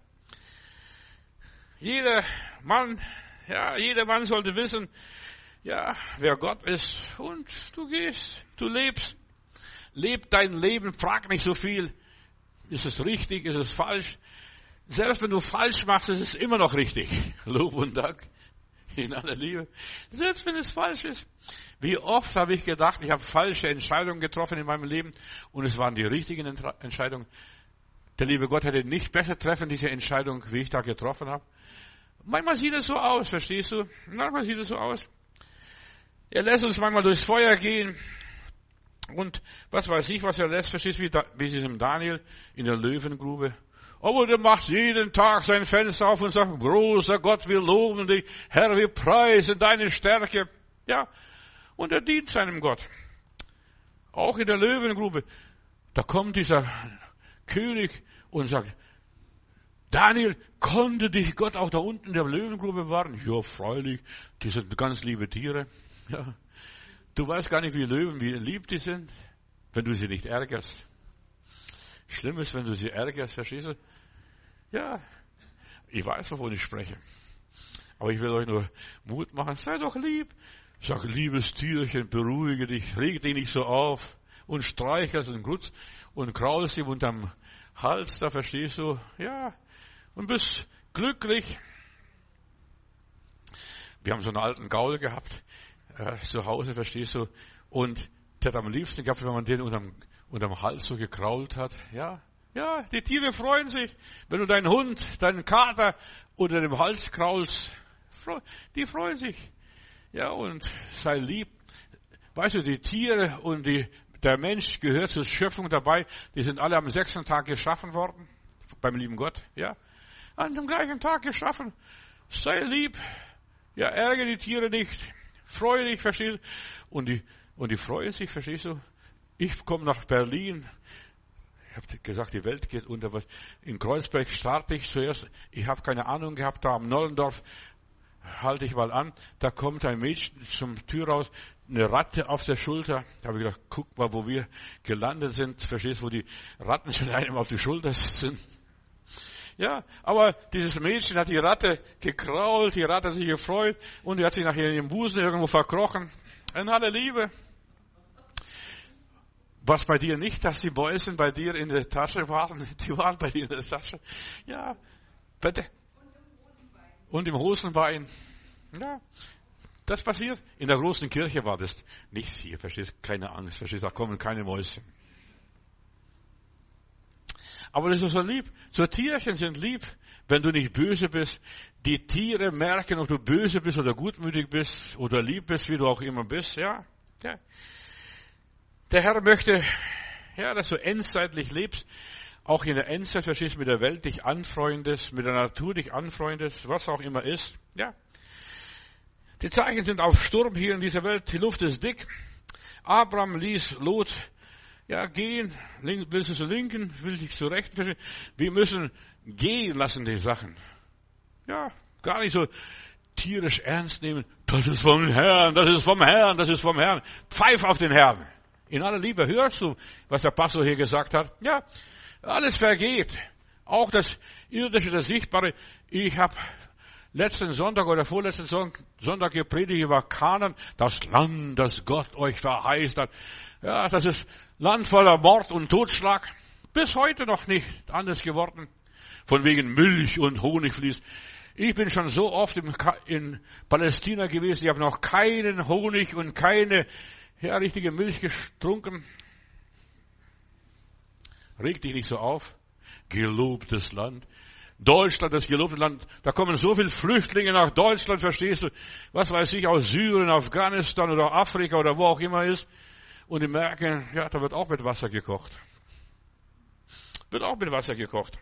Jeder Mann, ja, jeder Mann sollte wissen, ja, wer Gott ist. Und du gehst, du lebst. Leb dein Leben, frag nicht so viel. Ist es richtig, ist es falsch? Selbst wenn du falsch machst, ist es immer noch richtig. Lob und Dank. In aller Liebe. Selbst wenn es falsch ist. Wie oft habe ich gedacht, ich habe falsche Entscheidungen getroffen in meinem Leben und es waren die richtigen Entscheidungen. Der liebe Gott hätte nicht besser treffen, diese Entscheidung, wie ich da getroffen habe. Manchmal sieht es so aus, verstehst du? Manchmal sieht es so aus. Er lässt uns manchmal durchs Feuer gehen und was weiß ich, was er lässt, verstehst du, wie, da, wie diesem Daniel in der Löwengrube. Aber der macht jeden Tag sein Fenster auf und sagt, großer Gott, wir loben dich, Herr, wir preisen deine Stärke. Ja, und er dient seinem Gott. Auch in der Löwengrube. Da kommt dieser König und sagt, Daniel, konnte dich Gott auch da unten in der Löwengrube bewahren? Ja, freilich, die sind ganz liebe Tiere. Ja. Du weißt gar nicht, wie Löwen, wie lieb die sind, wenn du sie nicht ärgerst. Schlimm ist, wenn du sie ärgerst, verstehst du? Ja, ich weiß, wovon ich spreche. Aber ich will euch nur Mut machen. Sei doch lieb. Sag, liebes Tierchen, beruhige dich, reg dich nicht so auf und streichelst und grutzt und kraulst ihm unterm Hals, da verstehst du, ja, und bist glücklich. Wir haben so einen alten Gaul gehabt, äh, zu Hause, verstehst du, und der hat am liebsten gehabt, wenn man den unterm, unterm Hals so gekrault hat, ja. Ja, die Tiere freuen sich, wenn du deinen Hund, deinen Kater unter dem Hals kraulst. Die freuen sich. Ja, und sei lieb. Weißt du, die Tiere und die, der Mensch gehört zur Schöpfung dabei. Die sind alle am sechsten Tag geschaffen worden. Beim lieben Gott, ja. An dem gleichen Tag geschaffen. Sei lieb. Ja, ärgere die Tiere nicht. Freue dich, verstehst du? Und die, und die freuen sich, verstehst du? Ich komme nach Berlin. Ich habe gesagt, die Welt geht unter. Was. In Kreuzberg starte ich zuerst. Ich habe keine Ahnung gehabt, da am Nollendorf halte ich mal an. Da kommt ein Mädchen zum Tür raus, eine Ratte auf der Schulter. Da habe ich gedacht, guck mal, wo wir gelandet sind. Verstehst du, wo die Ratten schon einem auf die Schulter sitzen? Ja, aber dieses Mädchen hat die Ratte gekrault, die Ratte hat sich gefreut und die hat sich nachher in ihrem Busen irgendwo verkrochen. In aller Liebe. Was bei dir nicht, dass die Mäusen bei dir in der Tasche waren, die waren bei dir in der Tasche. Ja, bitte. Und im Hosenbein. Ja, das passiert. In der großen Kirche war das nicht hier, verstehst? Keine Angst, verstehst? Da kommen keine Mäuschen. Aber das ist so lieb. So Tierchen sind lieb, wenn du nicht böse bist. Die Tiere merken, ob du böse bist oder gutmütig bist oder lieb bist, wie du auch immer bist. Ja, ja. Der Herr möchte, ja, dass du endzeitlich lebst, auch in der Endzeit, verstehst, mit der Welt dich anfreundest, mit der Natur dich anfreundest, was auch immer ist, ja. Die Zeichen sind auf Sturm hier in dieser Welt, die Luft ist dick. Abraham ließ Lot, ja, gehen, willst du zur Linken, will dich zur Rechten, verstehst. Wir müssen gehen lassen, die Sachen. Ja, gar nicht so tierisch ernst nehmen. Das ist vom Herrn, das ist vom Herrn, das ist vom Herrn. Pfeif auf den Herrn. In aller Liebe, hörst du, was der Pastor hier gesagt hat? Ja, alles vergeht. Auch das Irdische, das Sichtbare. Ich habe letzten Sonntag oder vorletzten Sonntag gepredigt über Kanaan, das Land, das Gott euch verheißt hat. Ja, das ist Land voller Mord und Totschlag. Bis heute noch nicht anders geworden. Von wegen Milch und Honig fließt. Ich bin schon so oft in Palästina gewesen, ich habe noch keinen Honig und keine ja, richtige Milch getrunken. Reg dich nicht so auf. Gelobtes Land. Deutschland, das gelobte Land. Da kommen so viele Flüchtlinge nach Deutschland, verstehst du? Was weiß ich, aus Syrien, Afghanistan oder Afrika oder wo auch immer ist. Und die merken, ja, da wird auch mit Wasser gekocht. Wird auch mit Wasser gekocht.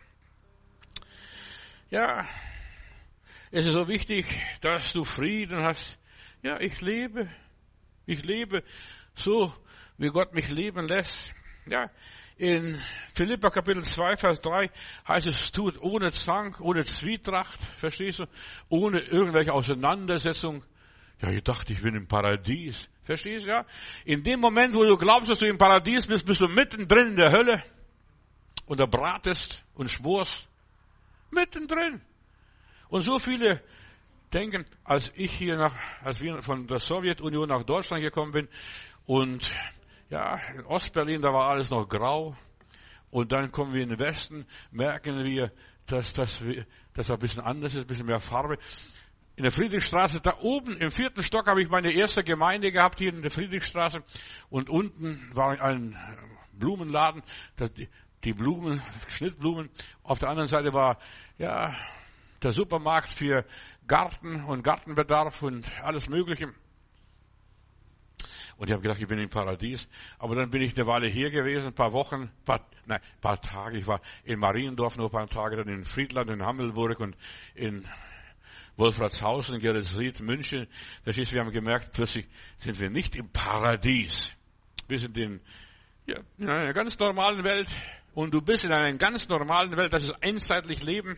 Ja, es ist so wichtig, dass du Frieden hast. Ja, ich lebe. Ich lebe so, wie Gott mich leben lässt. Ja, in Philipper Kapitel zwei, Vers drei heißt es, tut ohne Zank, ohne Zwietracht, verstehst du? Ohne irgendwelche Auseinandersetzung. Ja, ich dachte, ich bin im Paradies. Verstehst du, ja? In dem Moment, wo du glaubst, dass du im Paradies bist, bist du mittendrin in der Hölle. Und da bratest und schworst. Mittendrin. Und so viele denken, als ich hier nach, als wir von der Sowjetunion nach Deutschland gekommen bin und ja, in Ostberlin, da war alles noch grau und dann kommen wir in den Westen, merken wir, dass das, dass ein bisschen anders ist, ein bisschen mehr Farbe. In der Friedrichstraße, da oben im vierten Stock habe ich meine erste Gemeinde gehabt, hier in der Friedrichstraße und unten war ein Blumenladen, die Blumen, Schnittblumen, auf der anderen Seite war, ja, der Supermarkt für Garten und Gartenbedarf und alles Mögliche. Und ich habe gedacht, ich bin im Paradies. Aber dann bin ich eine Weile hier gewesen, ein paar Wochen, paar, nein, ein paar Tage. Ich war in Mariendorf noch ein paar Tage, dann in Friedland, in Hammelburg und in Wolfratshausen, Geretsried, München. Das ist, wir haben gemerkt, plötzlich sind wir nicht im Paradies. Wir sind in, ja, in einer ganz normalen Welt. Und du bist in einer ganz normalen Welt, das ist endzeitlich Leben.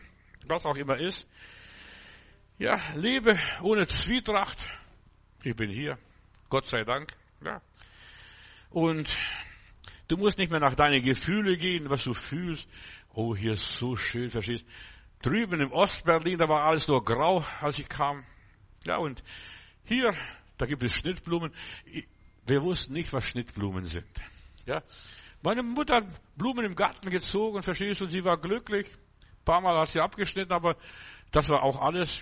was auch immer ist. Ja, lebe ohne Zwietracht. Ich bin hier, Gott sei Dank. Ja. Und du musst nicht mehr nach deinen Gefühlen gehen, was du fühlst. Oh, hier ist so schön, verstehst? Drüben im Ostberlin, da war alles nur grau, als ich kam. Ja, und hier, da gibt es Schnittblumen. Wir wussten nicht, was Schnittblumen sind. Ja. Meine Mutter hat Blumen im Garten gezogen, verstehst du, und sie war glücklich. Ein paar Mal hat sie abgeschnitten, aber das war auch alles.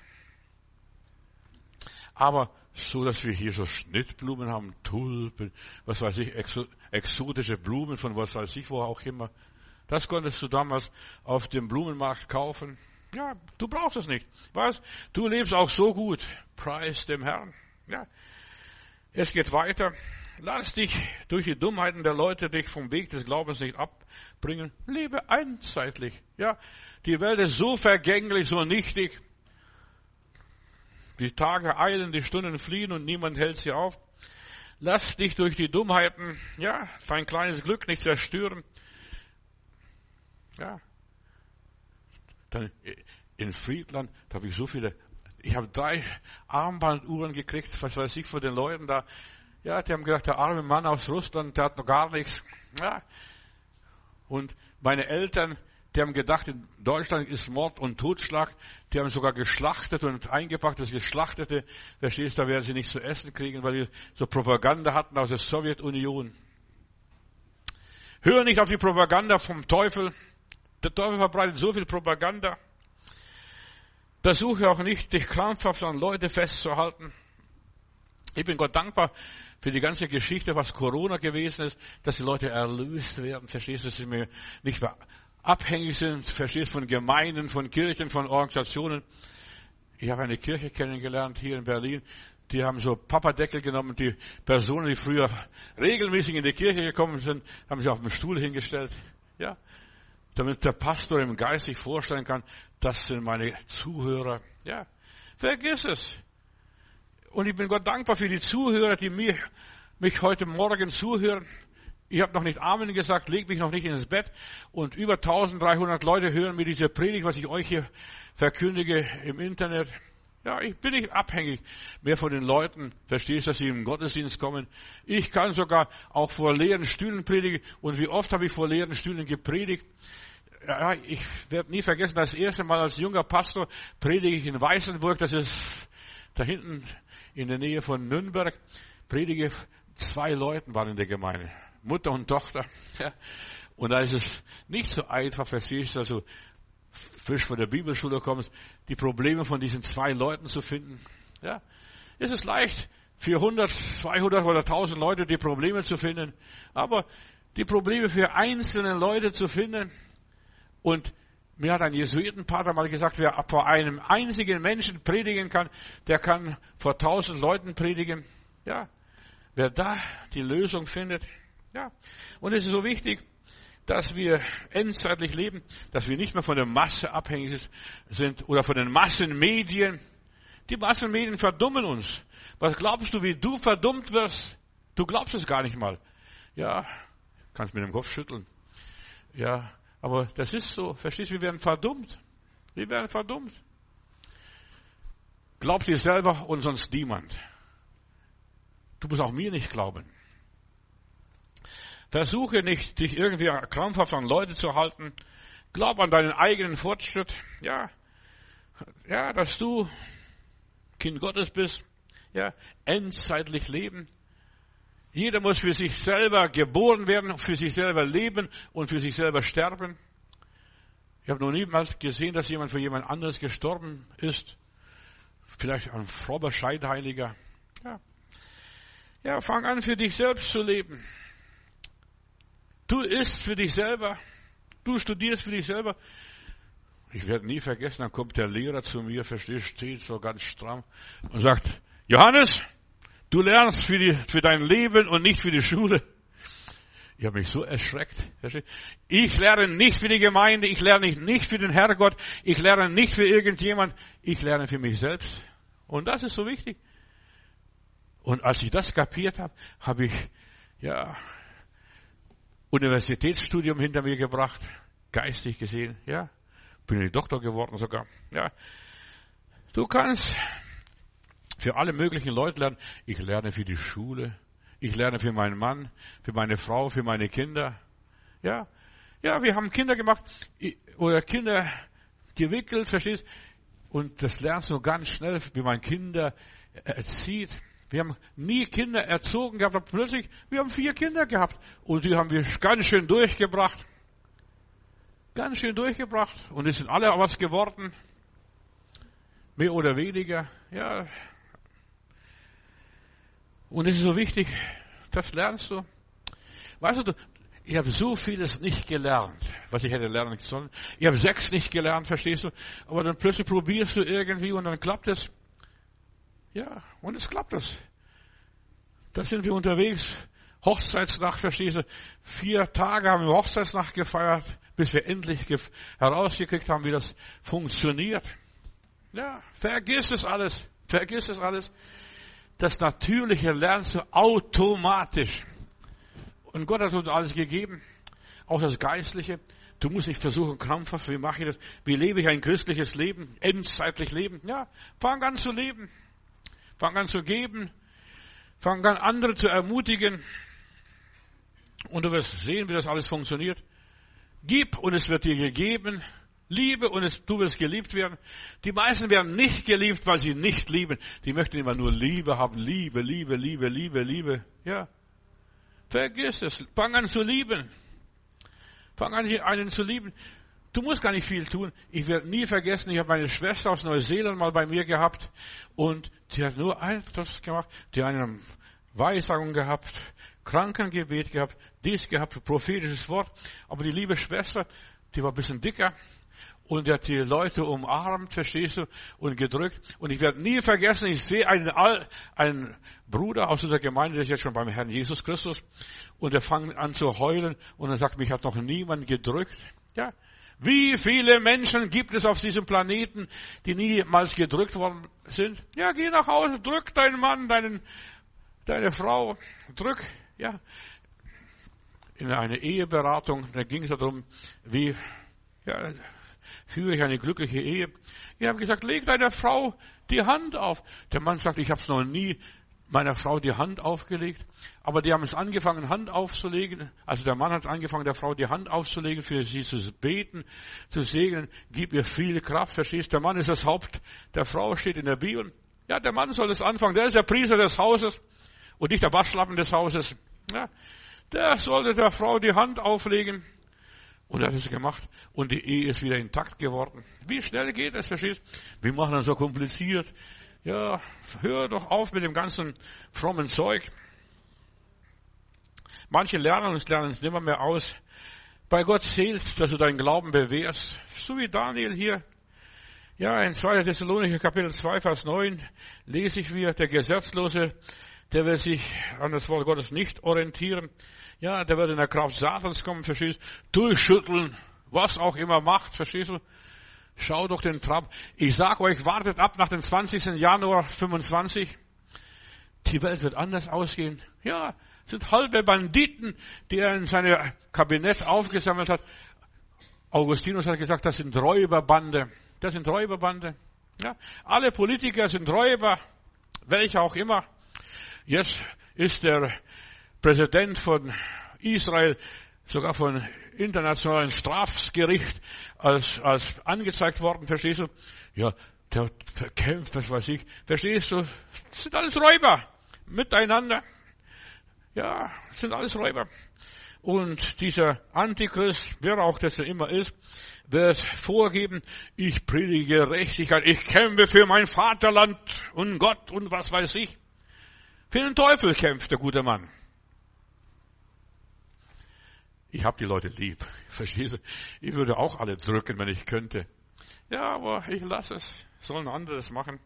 Aber so, dass wir hier so Schnittblumen haben, Tulpen, was weiß ich, exo, exotische Blumen von was weiß ich, wo auch immer. Das konntest du damals auf dem Blumenmarkt kaufen. Ja, du brauchst es nicht. Was? Du lebst auch so gut. Preis dem Herrn. Ja. Es geht weiter. Lass dich durch die Dummheiten der Leute dich vom Weg des Glaubens nicht abbringen. Lebe einzeitlich. Ja. Die Welt ist so vergänglich, so nichtig. Die Tage eilen, die Stunden fliehen und niemand hält sie auf. Lass dich durch die Dummheiten, ja, dein kleines Glück nicht zerstören. Ja. Dann in Friedland, da habe ich so viele, ich habe drei Armbanduhren gekriegt, was weiß ich, von den Leuten da. Ja, die haben gedacht, der arme Mann aus Russland, der hat noch gar nichts. Ja. Und meine Eltern, die haben gedacht, in Deutschland ist Mord und Totschlag. Die haben sogar geschlachtet und eingepackt, das Geschlachtete. Verstehst du, da werden sie nichts zu essen kriegen, weil die so Propaganda hatten aus der Sowjetunion. Hör nicht auf die Propaganda vom Teufel. Der Teufel verbreitet so viel Propaganda. Versuche auch nicht, dich krampfhaft an Leute festzuhalten. Ich bin Gott dankbar für die ganze Geschichte, was Corona gewesen ist, dass die Leute erlöst werden. Verstehst du, dass sie mir nicht mehr abhängig sind, verstehst, von Gemeinden, von Kirchen, von Organisationen. Ich habe eine Kirche kennengelernt hier in Berlin, die haben so Papadeckel genommen, die Personen, die früher regelmäßig in die Kirche gekommen sind, haben sie auf dem Stuhl hingestellt, ja, damit der Pastor im Geist sich vorstellen kann, das sind meine Zuhörer, ja, vergiss es. Und ich bin Gott dankbar für die Zuhörer, die mir, mich heute Morgen zuhören. Ich habe noch nicht Amen gesagt, leg mich noch nicht ins Bett. Und über eintausenddreihundert Leute hören mir diese Predigt, was ich euch hier verkündige im Internet. Ja, ich bin nicht abhängig mehr von den Leuten. Verstehst du, dass sie im Gottesdienst kommen? Ich kann sogar auch vor leeren Stühlen predigen. Und wie oft habe ich vor leeren Stühlen gepredigt? Ja, ich werde nie vergessen, das erste Mal als junger Pastor predige ich in Weißenburg. Das ist da hinten in der Nähe von Nürnberg. Predige, zwei Leuten waren in der Gemeinde. Mutter und Tochter. Ja. Und da ist es nicht so einfach, verstehst du, also frisch von der Bibelschule kommst, die Probleme von diesen zwei Leuten zu finden. Ja. Es ist leicht, vierhundert, zweihundert oder tausend Leute die Probleme zu finden, aber die Probleme für einzelne Leute zu finden. Und mir hat ein Jesuitenpater mal gesagt, wer vor einem einzigen Menschen predigen kann, der kann vor tausend Leuten predigen. Ja. Wer da die Lösung findet. Ja, und es ist so wichtig, dass wir endzeitlich leben, dass wir nicht mehr von der Masse abhängig sind oder von den Massenmedien. Die Massenmedien verdummen uns. Was glaubst du, wie du verdummt wirst? Du glaubst es gar nicht mal. Ja, kannst mit dem Kopf schütteln. Ja, aber das ist so. Verstehst du, wir werden verdummt. Wir werden verdummt. Glaub dir selber und sonst niemand. Du musst auch mir nicht glauben. Versuche nicht, dich irgendwie krampfhaft an Leute zu halten. Glaub an deinen eigenen Fortschritt. Ja, ja, dass du Kind Gottes bist. Ja, endzeitlich leben. Jeder muss für sich selber geboren werden, für sich selber leben und für sich selber sterben. Ich habe noch niemals gesehen, dass jemand für jemand anderes gestorben ist. Vielleicht ein frommer Scheinheiliger. Ja. Ja, fang an, für dich selbst zu leben. Du isst für dich selber. Du studierst für dich selber. Ich werde nie vergessen, dann kommt der Lehrer zu mir, verstehst, steht so ganz stramm und sagt, Johannes, du lernst für, die, für dein Leben und nicht für die Schule. Ich habe mich so erschreckt. Verstehst? Ich lerne nicht für die Gemeinde, ich lerne nicht für den Herrgott, ich lerne nicht für irgendjemand, ich lerne für mich selbst. Und das ist so wichtig. Und als ich das kapiert habe, habe ich, ja, Universitätsstudium hinter mir gebracht, geistig gesehen, ja. Bin ich Doktor geworden sogar. Ja. Du kannst für alle möglichen Leute lernen. Ich lerne für die Schule. Ich lerne für meinen Mann, für meine Frau, für meine Kinder. Ja. Ja, wir haben Kinder gemacht, oder Kinder gewickelt, verstehst? Und das lernst du ganz schnell, wie man Kinder erzieht. Wir haben nie Kinder erzogen gehabt, aber plötzlich, wir haben vier Kinder gehabt. Und die haben wir ganz schön durchgebracht. Ganz schön durchgebracht. Und es sind alle was geworden. Mehr oder weniger. Ja. Und es ist so wichtig, das lernst du. Weißt du, du ich habe so vieles nicht gelernt, was ich hätte lernen sollen. Ich habe Sex nicht gelernt, verstehst du? Aber dann plötzlich probierst du irgendwie und dann klappt es. Ja, und es klappt es. Da sind wir unterwegs. Hochzeitsnacht, verstehst du? Vier Tage haben wir Hochzeitsnacht gefeiert, bis wir endlich gef- herausgekriegt haben, wie das funktioniert. Ja, vergiss es alles. Vergiss es alles. Das Natürliche lernst du automatisch. Und Gott hat uns alles gegeben, auch das Geistliche. Du musst nicht versuchen, krampfhaft, wie mache ich das? Wie lebe ich ein christliches Leben, endzeitlich leben? Ja, fang an zu leben. Fang an zu geben. Fang an, andere zu ermutigen. Und du wirst sehen, wie das alles funktioniert. Gib und es wird dir gegeben. Liebe und es, du wirst geliebt werden. Die meisten werden nicht geliebt, weil sie nicht lieben. Die möchten immer nur Liebe haben. Liebe, Liebe, Liebe, Liebe, Liebe. Ja. Vergiss es. Fang an zu lieben. Fang an, einen zu lieben. Du musst gar nicht viel tun. Ich werde nie vergessen, ich habe meine Schwester aus Neuseeland mal bei mir gehabt und die hat nur etwas gemacht. Die hat eine Weissagung gehabt, Krankengebet gehabt, dies gehabt, prophetisches Wort. Aber die liebe Schwester, die war ein bisschen dicker. Und er hat die Leute umarmt, verstehst du, und gedrückt. Und ich werde nie vergessen, ich sehe einen, einen Bruder aus unserer Gemeinde, der ist jetzt schon beim Herrn Jesus Christus. Und er fängt an zu heulen und er sagt, mich hat noch niemand gedrückt. Ja. Wie viele Menschen gibt es auf diesem Planeten, die niemals gedrückt worden sind? Ja, geh nach Hause, drück deinen Mann, deinen, deine Frau, drück, ja. In eine Eheberatung, da ging es darum, wie, ja, führe ich eine glückliche Ehe. Ich habe gesagt, leg deiner Frau die Hand auf. Der Mann sagt, ich habe es noch nie meiner Frau die Hand aufgelegt. Aber die haben es angefangen, Hand aufzulegen. Also der Mann hat angefangen, der Frau die Hand aufzulegen, für sie zu beten, zu segnen. Gib ihr viel Kraft, verstehst du? Der Mann ist das Haupt der Frau, steht in der Bibel. Ja, der Mann soll es anfangen. Der ist der Priester des Hauses und nicht der Waschlappen des Hauses. Ja, der sollte der Frau die Hand auflegen. Und er hat es gemacht. Und die Ehe ist wieder intakt geworden. Wie schnell geht das, verstehst du? Wir machen das so kompliziert. Ja, hör doch auf mit dem ganzen frommen Zeug. Manche lernen und lernen es nimmer mehr aus. Bei Gott zählt, dass du deinen Glauben bewährst. So wie Daniel hier. Ja, in zweiter Thessalonicher Kapitel zwei, Vers neun lese ich wieder, der Gesetzlose, der will sich an das Wort Gottes nicht orientieren. Ja, der wird in der Kraft Satans kommen, verstehst du? Durchschütteln, was auch immer macht, verstehst du? Schau doch den Trump. Ich sag euch, wartet ab nach dem zwanzigsten Januar fünfundzwanzig. Die Welt wird anders ausgehen. Ja, sind halbe Banditen, die er in seinem Kabinett aufgesammelt hat. Augustinus hat gesagt, das sind Räuberbande. Das sind Räuberbande. Ja, alle Politiker sind Räuber, welche auch immer. Jetzt ist der Präsident von Israel sogar von internationalen Strafgericht als, als angezeigt worden, verstehst du? Ja, der verkämpft, was weiß ich. Verstehst du? Das sind alles Räuber. Miteinander. Ja, das sind alles Räuber. Und dieser Antichrist, wer auch das immer ist, wird vorgeben, ich predige Gerechtigkeit, ich kämpfe für mein Vaterland und Gott und was weiß ich. Für den Teufel kämpft der gute Mann. Ich habe die Leute lieb. Verstehst du? Ich würde auch alle drücken, wenn ich könnte. Ja, aber ich lasse es. Sollen anderes machen.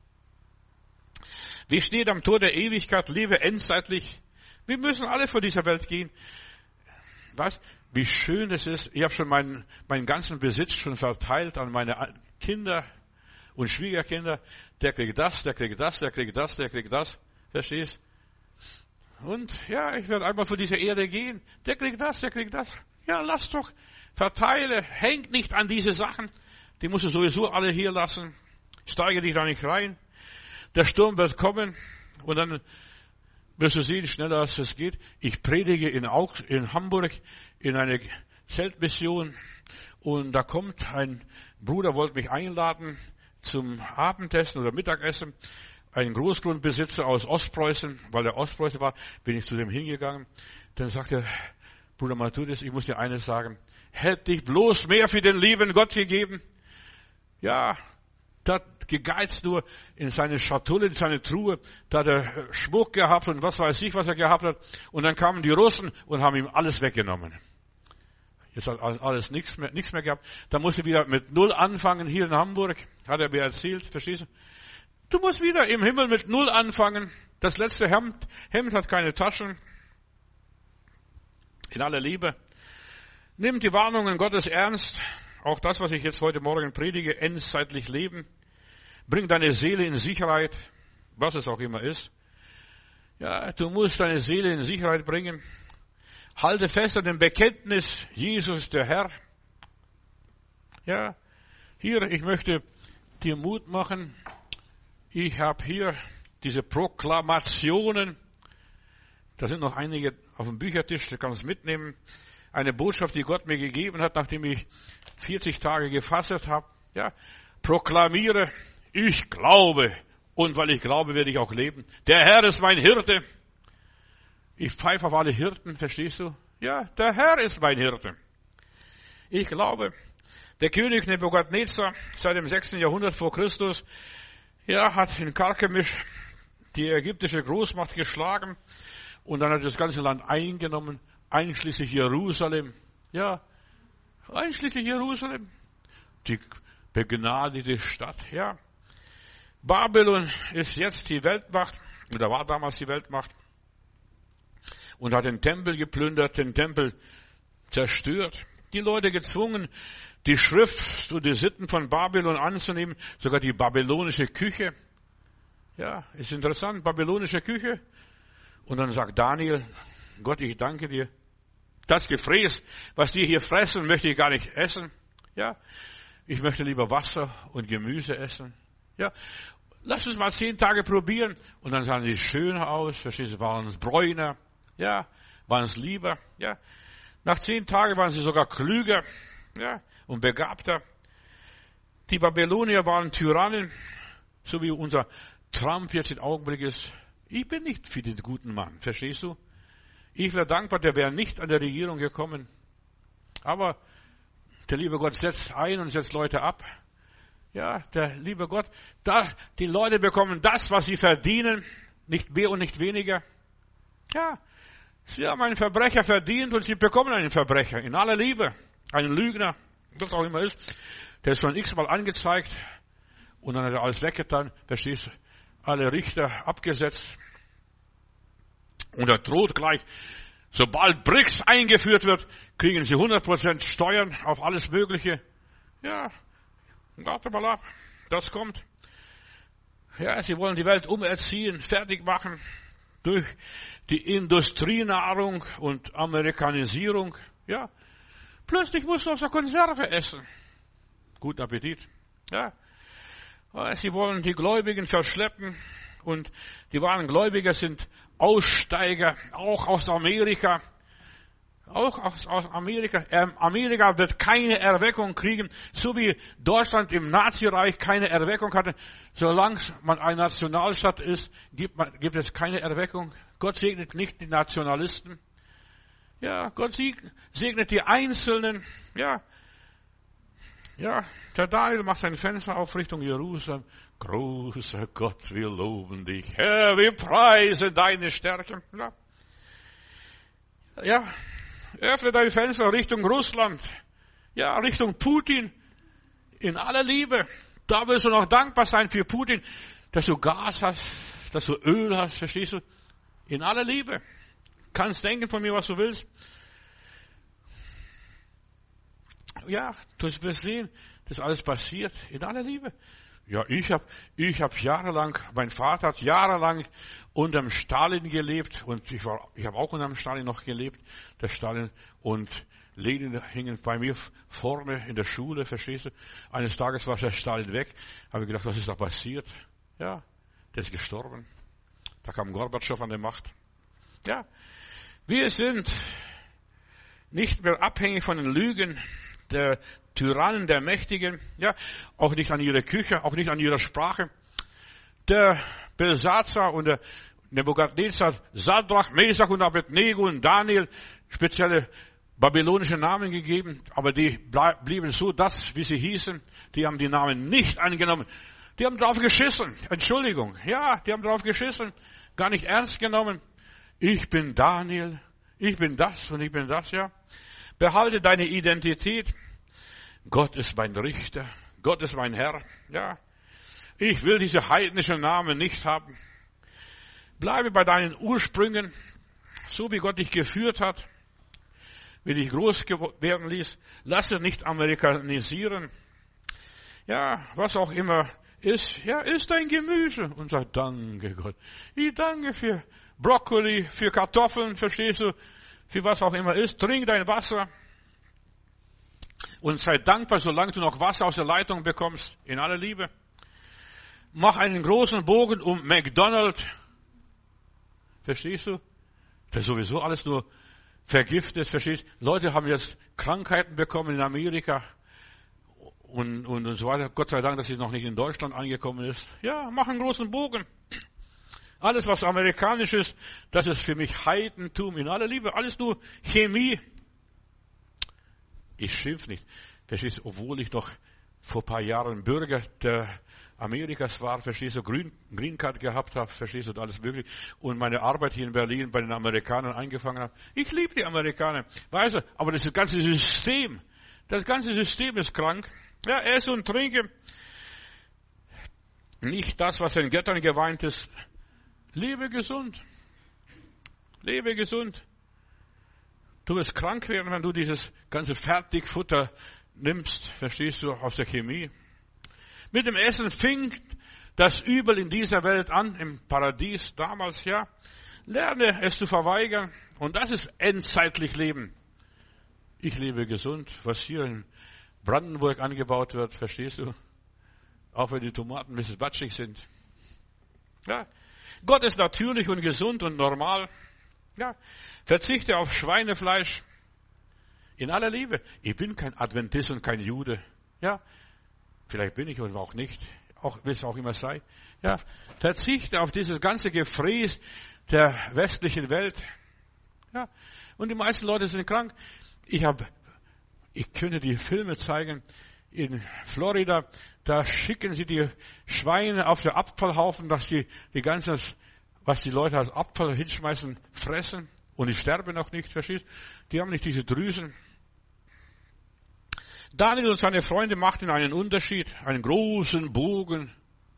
Wie steht am Tor der Ewigkeit, lebe endzeitlich. Wir müssen alle vor dieser Welt gehen. Was? Wie schön es ist. Ich habe schon meinen, meinen ganzen Besitz schon verteilt an meine Kinder und Schwiegerkinder. Der kriegt das, der kriegt das, der kriegt das, der kriegt das. Verstehst? Und ja, ich werde einmal vor dieser Erde gehen. Der kriegt das, der kriegt das. Ja, lass doch, verteile, hängt nicht an diese Sachen. Die musst du sowieso alle hier lassen. Steige dich da nicht rein. Der Sturm wird kommen und dann wirst du sehen, schneller als es geht. Ich predige in, Augs- in Hamburg in eine Zeltmission und da kommt ein Bruder, wollte mich einladen zum Abendessen oder Mittagessen. Ein Großgrundbesitzer aus Ostpreußen, weil der Ostpreuße war, bin ich zu dem hingegangen. Dann sagte Bruder Matthäus, ich muss dir eines sagen. Hätte ich bloß mehr für den lieben Gott gegeben? Ja, da hat gegeizt nur in seine Schatulle, in seine Truhe, da hat er Schmuck gehabt und was weiß ich, was er gehabt hat. Und dann kamen die Russen und haben ihm alles weggenommen. Jetzt hat alles nichts mehr, nichts mehr gehabt. Da musste er wieder mit Null anfangen hier in Hamburg, hat er mir erzählt, verstehst du? Du musst wieder im Himmel mit Null anfangen. Das letzte Hemd, Hemd hat keine Taschen. In aller Liebe. Nimm die Warnungen Gottes ernst. Auch das, was ich jetzt heute Morgen predige, endzeitlich leben. Bring deine Seele in Sicherheit, was es auch immer ist. Ja, du musst deine Seele in Sicherheit bringen. Halte fest an dem Bekenntnis, Jesus der Herr. Ja, hier, ich möchte dir Mut machen. Ich habe hier diese Proklamationen. Da sind noch einige auf dem Büchertisch, du kannst mitnehmen. Eine Botschaft, die Gott mir gegeben hat, nachdem ich vierzig Tage gefastet habe. Ja, proklamiere, ich glaube. Und weil ich glaube, werde ich auch leben. Der Herr ist mein Hirte. Ich pfeife auf alle Hirten, verstehst du? Ja, der Herr ist mein Hirte. Ich glaube, der König Nebukadnezar seit dem sechsten Jahrhundert vor Christus, ja, hat in Karkemisch die ägyptische Großmacht geschlagen und dann hat er das ganze Land eingenommen, einschließlich Jerusalem. Ja, einschließlich Jerusalem. Die begnadete Stadt, ja. Babylon ist jetzt die Weltmacht, oder war damals die Weltmacht, und hat den Tempel geplündert, den Tempel zerstört. Die Leute gezwungen, die Schrift und die Sitten von Babylon anzunehmen, sogar die babylonische Küche. Ja, ist interessant, babylonische Küche. Und dann sagt Daniel, Gott, ich danke dir. Das Gefräß, was die hier fressen, möchte ich gar nicht essen. Ja, ich möchte lieber Wasser und Gemüse essen. Ja, lass uns mal zehn Tage probieren. Und dann sahen die schöner aus, verstehst du, waren es bräuner. Ja, waren es lieber. Ja, nach zehn Tagen waren sie sogar klüger. Ja, und begabter. Die Babylonier waren Tyrannen, so wie unser Trump jetzt im Augenblick ist. Ich bin nicht für den guten Mann, verstehst du? Ich wäre dankbar, der wäre nicht an der Regierung gekommen. Aber der liebe Gott setzt ein und setzt Leute ab. Ja, der liebe Gott, da, die Leute bekommen das, was sie verdienen, nicht mehr und nicht weniger. Ja, sie haben einen Verbrecher verdient und sie bekommen einen Verbrecher in aller Liebe. Einen Lügner, was auch immer ist. Der ist schon x-mal angezeigt und dann hat er alles weggetan. Verstehst du? Alle Richter abgesetzt. Und er droht gleich, sobald B R I C S eingeführt wird, kriegen sie hundert Prozent Steuern auf alles Mögliche. Ja, warte mal ab, das kommt. Ja, sie wollen die Welt umerziehen, fertig machen durch die Industrienahrung und Amerikanisierung. Ja, plötzlich musst du aus der Konserve essen. Guten Appetit. Ja, sie wollen die Gläubigen verschleppen und die wahren Gläubiger sind Aussteiger, auch aus Amerika. Auch aus, aus Amerika. Ähm, Amerika wird keine Erweckung kriegen, so wie Deutschland im Nazireich keine Erweckung hatte. Solange man ein Nationalstaat ist, gibt, man, gibt es keine Erweckung. Gott segnet nicht die Nationalisten. Ja, Gott segnet die Einzelnen. Ja, ja, der Daniel macht sein Fenster auf Richtung Jerusalem. Großer Gott, wir loben dich. Herr, wir preisen deine Stärke. Ja, ja. Öffne dein Fenster Richtung Russland. Ja, Richtung Putin. In aller Liebe. Da wirst du noch dankbar sein für Putin, dass du Gas hast, dass du Öl hast, verstehst du? In aller Liebe. Kannst denken von mir, was du willst. Ja, du wirst sehen, dass alles passiert. In aller Liebe. Ja, ich habe ich hab jahrelang, mein Vater hat jahrelang unterm Stalin gelebt und ich war, ich habe auch unterm Stalin noch gelebt, der Stalin, und Lenin hingen bei mir vorne in der Schule, verstehst du? Eines Tages war der Stalin weg, habe ich gedacht, was ist da passiert? Ja, der ist gestorben. Da kam Gorbatschow an die Macht. Ja, wir sind nicht mehr abhängig von den Lügen der Tyrannen, der Mächtigen, ja, auch nicht an ihrer Küche, auch nicht an ihrer Sprache. Der Belsazar und der Nebukadnezar, Sadrach, Mesach und Abednego und Daniel, spezielle babylonische Namen gegeben, aber die blieben so das, wie sie hießen. Die haben die Namen nicht angenommen. Die haben drauf geschissen. Entschuldigung. Ja, die haben drauf geschissen. Gar nicht ernst genommen. Ich bin Daniel. Ich bin das und ich bin das, ja. Behalte deine Identität. Gott ist mein Richter. Gott ist mein Herr. Ja. Ich will diese heidnischen Namen nicht haben. Bleibe bei deinen Ursprüngen, so wie Gott dich geführt hat, wie dich groß werden ließ. Lass dich nicht amerikanisieren. Ja, was auch immer ist. Ja, isst dein Gemüse und sag, danke Gott. Ich danke für Brokkoli, für Kartoffeln, verstehst du? Für was auch immer ist. Trink dein Wasser. Und sei dankbar, solange du noch Wasser aus der Leitung bekommst. In aller Liebe. Mach einen großen Bogen um McDonald's. Verstehst du? Das ist sowieso alles nur vergiftet, verstehst du? Leute haben jetzt Krankheiten bekommen in Amerika und, und, und so weiter. Gott sei Dank, dass es noch nicht in Deutschland angekommen ist. Ja, mach einen großen Bogen. Alles, was amerikanisch ist, das ist für mich Heidentum in aller Liebe. Alles nur Chemie. Ich schimpf nicht. Verstehst du? Obwohl ich noch vor ein paar Jahren Bürger der Amerikas war, verstehst du, Green, Green Card gehabt habe, verstehst du, und alles mögliche, und meine Arbeit hier in Berlin bei den Amerikanern angefangen habe. Ich liebe die Amerikaner, weißt du, aber das ganze System, das ganze System ist krank. Ja, esse und trinke. Nicht das, was in Göttern geweint ist. Lebe gesund. Lebe gesund. Du wirst krank werden, wenn du dieses ganze Fertigfutter nimmst, verstehst du, aus der Chemie. Mit dem Essen fing das Übel in dieser Welt an, im Paradies damals, ja. Lerne es zu verweigern. Und das ist endzeitlich Leben. Ich lebe gesund, was hier in Brandenburg angebaut wird, verstehst du? Auch wenn die Tomaten ein bisschen batschig sind. Ja. Gott ist natürlich und gesund und normal. Ja. Verzichte auf Schweinefleisch. In aller Liebe. Ich bin kein Adventist und kein Jude. Ja. Vielleicht bin ich oder auch nicht. Auch, wie es auch immer sei. Ja. Verzichte auf dieses ganze Gefräß der westlichen Welt. Ja. Und die meisten Leute sind krank. Ich habe, ich könnte die Filme zeigen. In Florida, da schicken sie die Schweine auf den Abfallhaufen, dass die, die ganze, was die Leute als Abfall hinschmeißen, fressen. Und die sterben auch nicht, verstehst? Die haben nicht diese Drüsen. Daniel und seine Freunde machten einen Unterschied, einen großen Bogen.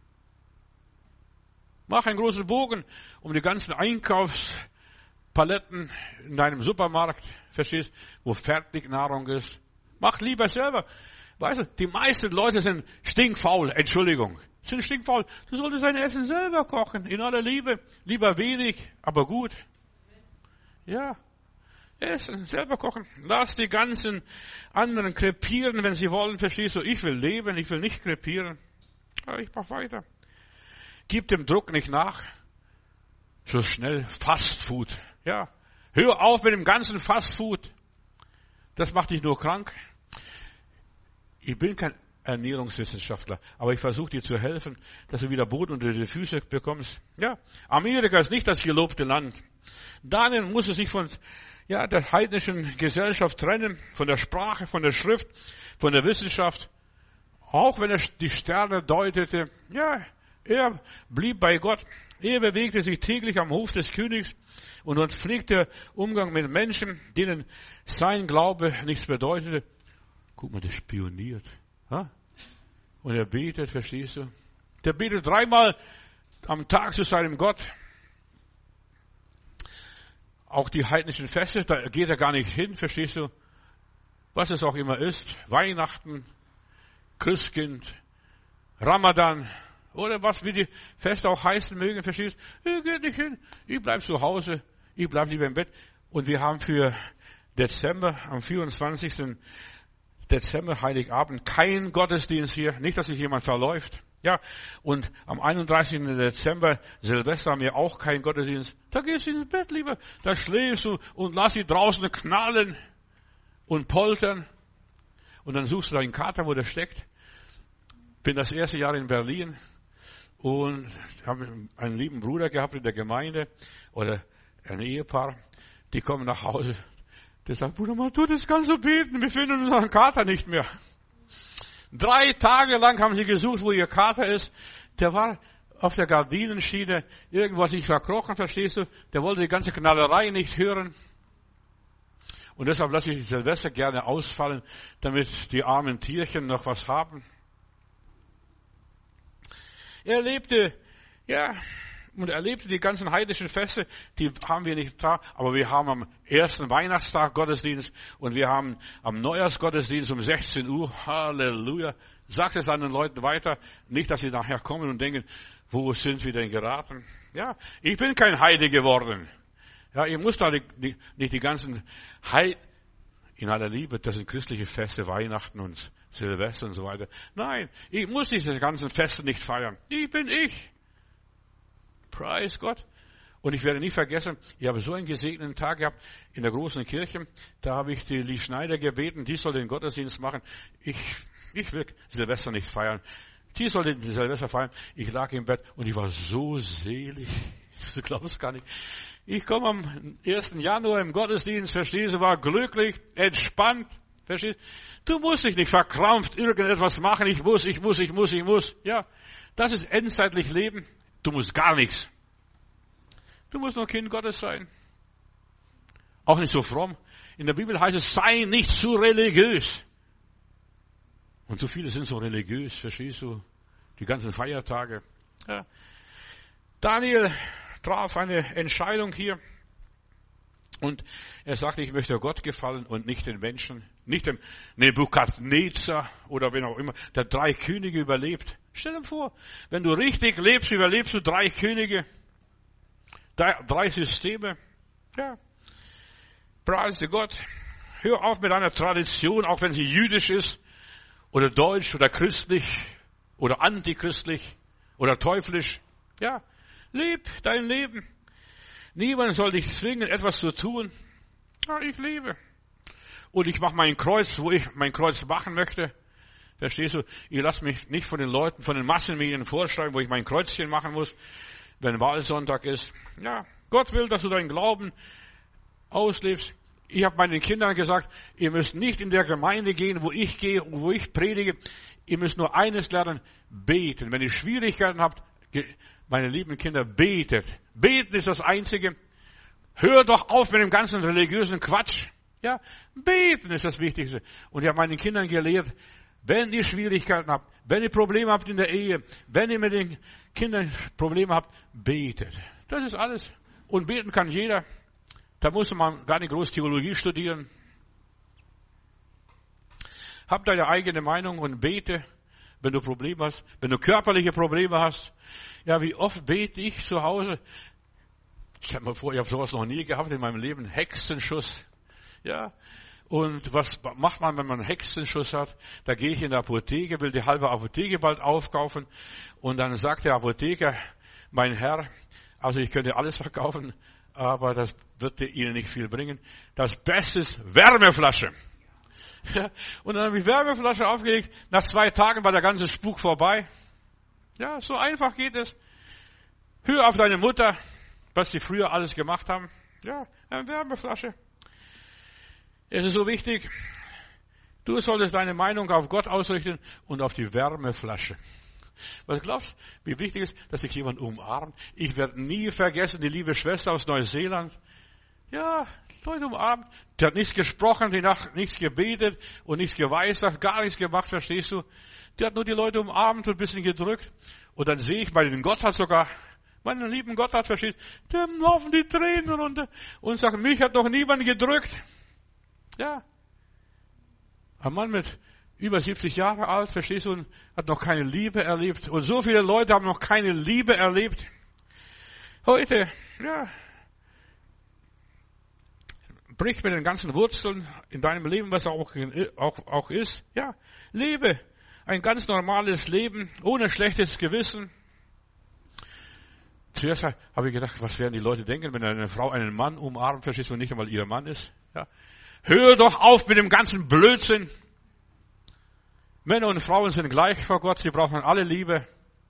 Mach einen großen Bogen um die ganzen Einkaufspaletten in deinem Supermarkt, verstehst? Wo Fertignahrung ist. Mach lieber selber. Weißt du, die meisten Leute sind stinkfaul, Entschuldigung, sind stinkfaul. Du solltest dein Essen selber kochen, in aller Liebe. Lieber wenig, aber gut. Ja, Essen, selber kochen. Lass die ganzen anderen krepieren, wenn sie wollen, verstehst du. Ich will leben, ich will nicht krepieren. Aber ich mach weiter. Gib dem Druck nicht nach. So schnell Fast Food. Ja, hör auf mit dem ganzen Fast Food. Das macht dich nur krank. Ich bin kein Ernährungswissenschaftler, aber ich versuche dir zu helfen, dass du wieder Boden unter die Füße bekommst. Ja, Amerika ist nicht das gelobte Land. Daniel musste sich von ja, der heidnischen Gesellschaft trennen, von der Sprache, von der Schrift, von der Wissenschaft. Auch wenn er die Sterne deutete, ja, er blieb bei Gott. Er bewegte sich täglich am Hof des Königs und dort pflegte Umgang mit Menschen, denen sein Glaube nichts bedeutete. Guck mal, der spioniert. Ha? Und er betet, verstehst du? Der betet dreimal am Tag zu seinem Gott. Auch die heidnischen Feste, da geht er gar nicht hin, verstehst du? Was es auch immer ist. Weihnachten, Christkind, Ramadan oder was wie die Feste auch heißen mögen, verstehst du? Ich gehe nicht hin, ich bleib zu Hause, ich bleib lieber im Bett. Und wir haben für Dezember, am vierundzwanzigsten Dezember, Heiligabend, kein Gottesdienst hier, nicht, dass sich jemand verläuft. Ja, und am einunddreißigsten Dezember, Silvester, haben wir auch keinen Gottesdienst. Da gehst du ins Bett lieber, da schläfst du und lass sie draußen knallen und poltern. Und dann suchst du deinen Kater, wo der steckt. Bin das erste Jahr in Berlin und habe einen lieben Bruder gehabt in der Gemeinde oder ein Ehepaar, die kommen nach Hause. Der sagt, Bruder, man tut das ganze beten, wir finden unseren Kater nicht mehr. Drei Tage lang haben sie gesucht, wo ihr Kater ist. Der war auf der Gardinenschiene, irgendwo hat sich verkrochen, verstehst du? Der wollte die ganze Knallerei nicht hören. Und deshalb lasse ich Silvester gerne ausfallen, damit die armen Tierchen noch was haben. Er lebte, ja, und er lebte die ganzen heidnischen Feste, die haben wir nicht da, aber wir haben am ersten Weihnachtstag Gottesdienst und wir haben am Neujahrsgottesdienst um sechzehn Uhr, Halleluja. Sagt es an den Leuten weiter, nicht, dass sie nachher kommen und denken, wo sind wir denn geraten? Ja, ich bin kein Heide geworden. Ja, ihr müsst da nicht, nicht die ganzen Heiden, in aller Liebe, das sind christliche Feste, Weihnachten und Silvester und so weiter. Nein, ich muss diese ganzen Feste nicht feiern. Ich bin ich. Preis Gott. Und ich werde nie vergessen, ich habe so einen gesegneten Tag gehabt in der großen Kirche. Da habe ich die Lie Schneider gebeten, die soll den Gottesdienst machen. Ich, ich will Silvester nicht feiern. Die soll den Silvester feiern. Ich lag im Bett und ich war so selig. Du glaubst gar nicht. Ich komme am ersten Januar im Gottesdienst, verstehst du, war glücklich, entspannt, verstehst du? Du musst dich nicht verkrampft irgendetwas machen. Ich muss, ich muss, ich muss, ich muss. Ja, das ist endzeitlich Leben. Du musst gar nichts. Du musst nur Kind Gottes sein. Auch nicht so fromm. In der Bibel heißt es, sei nicht zu religiös. Und so viele sind so religiös, verstehst du? Die ganzen Feiertage. Ja. Daniel traf eine Entscheidung hier. Und er sagte, ich möchte Gott gefallen und nicht den Menschen. Nicht dem Nebukadnezar oder wen auch immer, der drei Könige überlebt. Stell dir vor, wenn du richtig lebst, überlebst du drei Könige. Drei Systeme. Ja. Preise Gott. Hör auf mit einer Tradition, auch wenn sie jüdisch ist, oder deutsch, oder christlich, oder antichristlich, oder teuflisch. Ja. Leb dein Leben. Niemand soll dich zwingen, etwas zu tun. Ja, ich lebe. Und ich mache mein Kreuz, wo ich mein Kreuz machen möchte. Verstehst du? Ich lasse mich nicht von den Leuten, von den Massenmedien vorschreiben, wo ich mein Kreuzchen machen muss, wenn Wahlsonntag ist. Ja, Gott will, dass du deinen Glauben auslebst. Ich habe meinen Kindern gesagt, ihr müsst nicht in der Gemeinde gehen, wo ich gehe, wo ich predige. Ihr müsst nur eines lernen, beten. Wenn ihr Schwierigkeiten habt, meine lieben Kinder, betet. Beten ist das Einzige. Hör doch auf mit dem ganzen religiösen Quatsch. Ja, beten ist das Wichtigste. Und ich habe meinen Kindern gelehrt, wenn ihr Schwierigkeiten habt, wenn ihr Probleme habt in der Ehe, wenn ihr mit den Kindern Probleme habt, betet. Das ist alles. Und beten kann jeder. Da muss man gar nicht groß Theologie studieren. Hab deine eigene Meinung und bete, wenn du Probleme hast, wenn du körperliche Probleme hast. Ja, wie oft bete ich zu Hause? Stell dir mal vor, ich habe sowas noch nie gehabt in meinem Leben. Hexenschuss. Ja. Und was macht man, wenn man einen Hexenschuss hat? Da gehe ich in der Apotheke, will die halbe Apotheke bald aufkaufen. Und dann sagt der Apotheker, mein Herr, also ich könnte alles verkaufen, aber das wird Ihnen nicht viel bringen. Das Beste ist Wärmeflasche. Ja, und dann habe ich Wärmeflasche aufgelegt. Nach zwei Tagen war der ganze Spuk vorbei. Ja, so einfach geht es. Hör auf deine Mutter, was sie früher alles gemacht haben. Ja, eine Wärmeflasche. Es ist so wichtig, du solltest deine Meinung auf Gott ausrichten und auf die Wärmeflasche. Was glaubst du, wie wichtig ist, dass sich jemand umarmt? Ich werde nie vergessen, die liebe Schwester aus Neuseeland. Ja, Leute umarmt. Die hat nichts gesprochen, die hat nichts gebetet und nichts geweissagt, gar nichts gemacht, verstehst du? Die hat nur die Leute umarmt und ein bisschen gedrückt. Und dann sehe ich, meinen Gott hat sogar, meinen lieben Gott hat, verstehst du, dem laufen die Tränen runter und sagen, mich hat doch niemand gedrückt. Ja. Ein Mann mit über siebzig Jahre alt, verstehst du, und hat noch keine Liebe erlebt. Und so viele Leute haben noch keine Liebe erlebt. Heute, ja, brich mit den ganzen Wurzeln in deinem Leben, was auch, auch, auch ist. Ja, lebe ein ganz normales Leben, ohne schlechtes Gewissen. Zuerst habe ich gedacht, was werden die Leute denken, wenn eine Frau einen Mann umarmt, verstehst du, nicht einmal ihr Mann ist. Ja. Hör doch auf mit dem ganzen Blödsinn. Männer und Frauen sind gleich vor Gott, sie brauchen alle Liebe.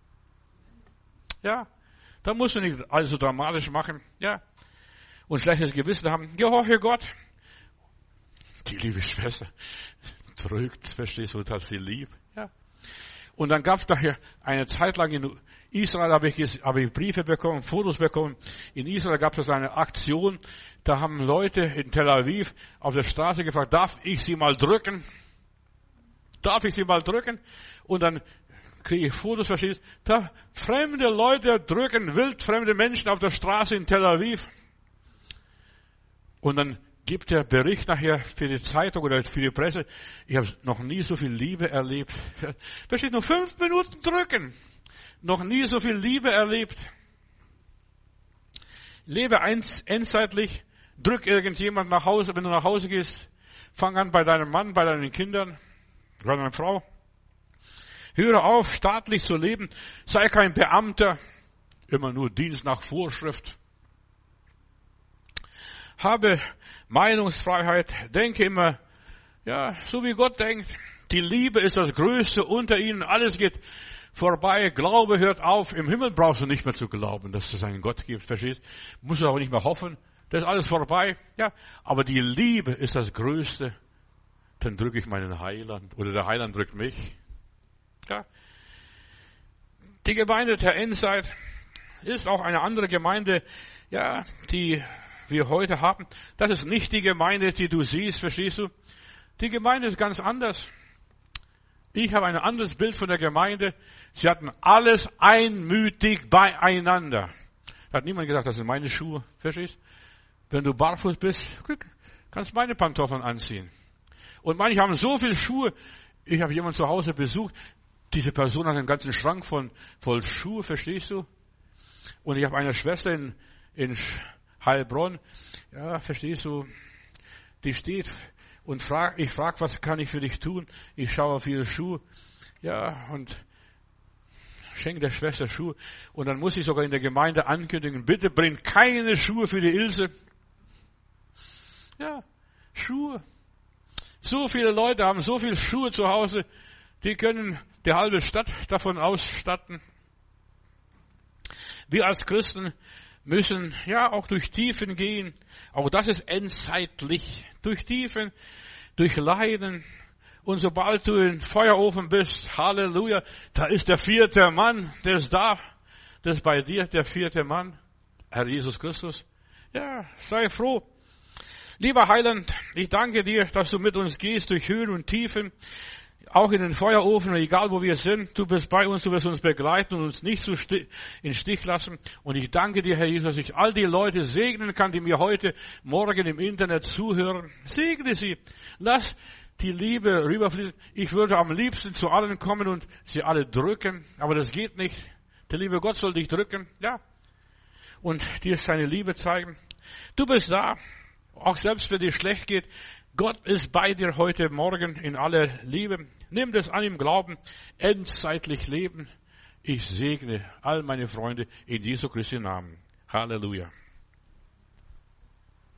Ja, da musst du nicht alles so dramatisch machen. Ja, und schlechtes Gewissen haben. Gehorche Gott. Die liebe Schwester drückt, verstehst du, dass sie lieb. Ja. Und dann gab es daher eine Zeit lang in Israel, habe ich, habe ich Briefe bekommen, Fotos bekommen. In Israel gab es eine Aktion, da haben Leute in Tel Aviv auf der Straße gefragt, darf ich sie mal drücken? Darf ich sie mal drücken? Und dann kriege ich Fotos, verstehst du? Da fremde Leute drücken wildfremde Menschen auf der Straße in Tel Aviv. Und dann gibt der Bericht nachher für die Zeitung oder für die Presse, ich habe noch nie so viel Liebe erlebt. Versteht, nur fünf Minuten drücken. Noch nie so viel Liebe erlebt. Lebe endzeitlich, drück irgendjemand nach Hause, wenn du nach Hause gehst, fang an bei deinem Mann, bei deinen Kindern, bei deiner Frau. Höre auf, staatlich zu leben, sei kein Beamter, immer nur Dienst nach Vorschrift. Habe Meinungsfreiheit, denke immer, ja, so wie Gott denkt. Die Liebe ist das Größte unter ihnen, alles geht vorbei, Glaube hört auf. Im Himmel brauchst du nicht mehr zu glauben, dass es einen Gott gibt, verstehst? Musst du auch nicht mehr hoffen, das ist alles vorbei. Ja, aber die Liebe ist das Größte. Dann drücke ich meinen Heiland oder der Heiland drückt mich. Ja. Die Gemeinde der Endzeit ist auch eine andere Gemeinde, ja, die wir heute haben. Das ist nicht die Gemeinde, die du siehst, verstehst du? Die Gemeinde ist ganz anders. Ich habe ein anderes Bild von der Gemeinde. Sie hatten alles einmütig beieinander. Da hat niemand gesagt, das sind meine Schuhe, verstehst du? Wenn du barfuß bist, kannst meine Pantoffeln anziehen. Und manche haben so viele Schuhe. Ich habe jemanden zu Hause besucht. Diese Person hat einen ganzen Schrank voll, voll Schuhe, verstehst du? Und ich habe eine Schwester in, in Heilbronn, ja, verstehst du, die steht und fragt, ich frage, was kann ich für dich tun? Ich schaue auf ihre Schuhe, ja, und schenke der Schwester Schuhe. Und dann muss ich sogar in der Gemeinde ankündigen, bitte bring keine Schuhe für die Ilse. Ja, Schuhe. So viele Leute haben so viele Schuhe zu Hause, die können die halbe Stadt davon ausstatten. Wir als Christen müssen ja auch durch Tiefen gehen. Auch das ist endzeitlich. Durch Tiefen, durch Leiden. Und sobald du im Feuerofen bist, Halleluja, da ist der vierte Mann, der ist da. Das ist bei dir der vierte Mann, Herr Jesus Christus. Ja, sei froh. Lieber Heiland, ich danke dir, dass du mit uns gehst durch Höhen und Tiefen. Auch in den Feuerofen, egal wo wir sind, du bist bei uns, du wirst uns begleiten und uns nicht so in Stich lassen. Und ich danke dir, Herr Jesus, dass ich all die Leute segnen kann, die mir heute Morgen im Internet zuhören. Segne sie. Lass die Liebe rüberfließen. Ich würde am liebsten zu allen kommen und sie alle drücken, aber das geht nicht. Der liebe Gott soll dich drücken, ja. Und dir seine Liebe zeigen. Du bist da, auch selbst wenn dir schlecht geht. Gott ist bei dir heute Morgen in aller Liebe. Nimm das an im Glauben, endzeitlich leben. Ich segne all meine Freunde in Jesu Christi Namen. Halleluja.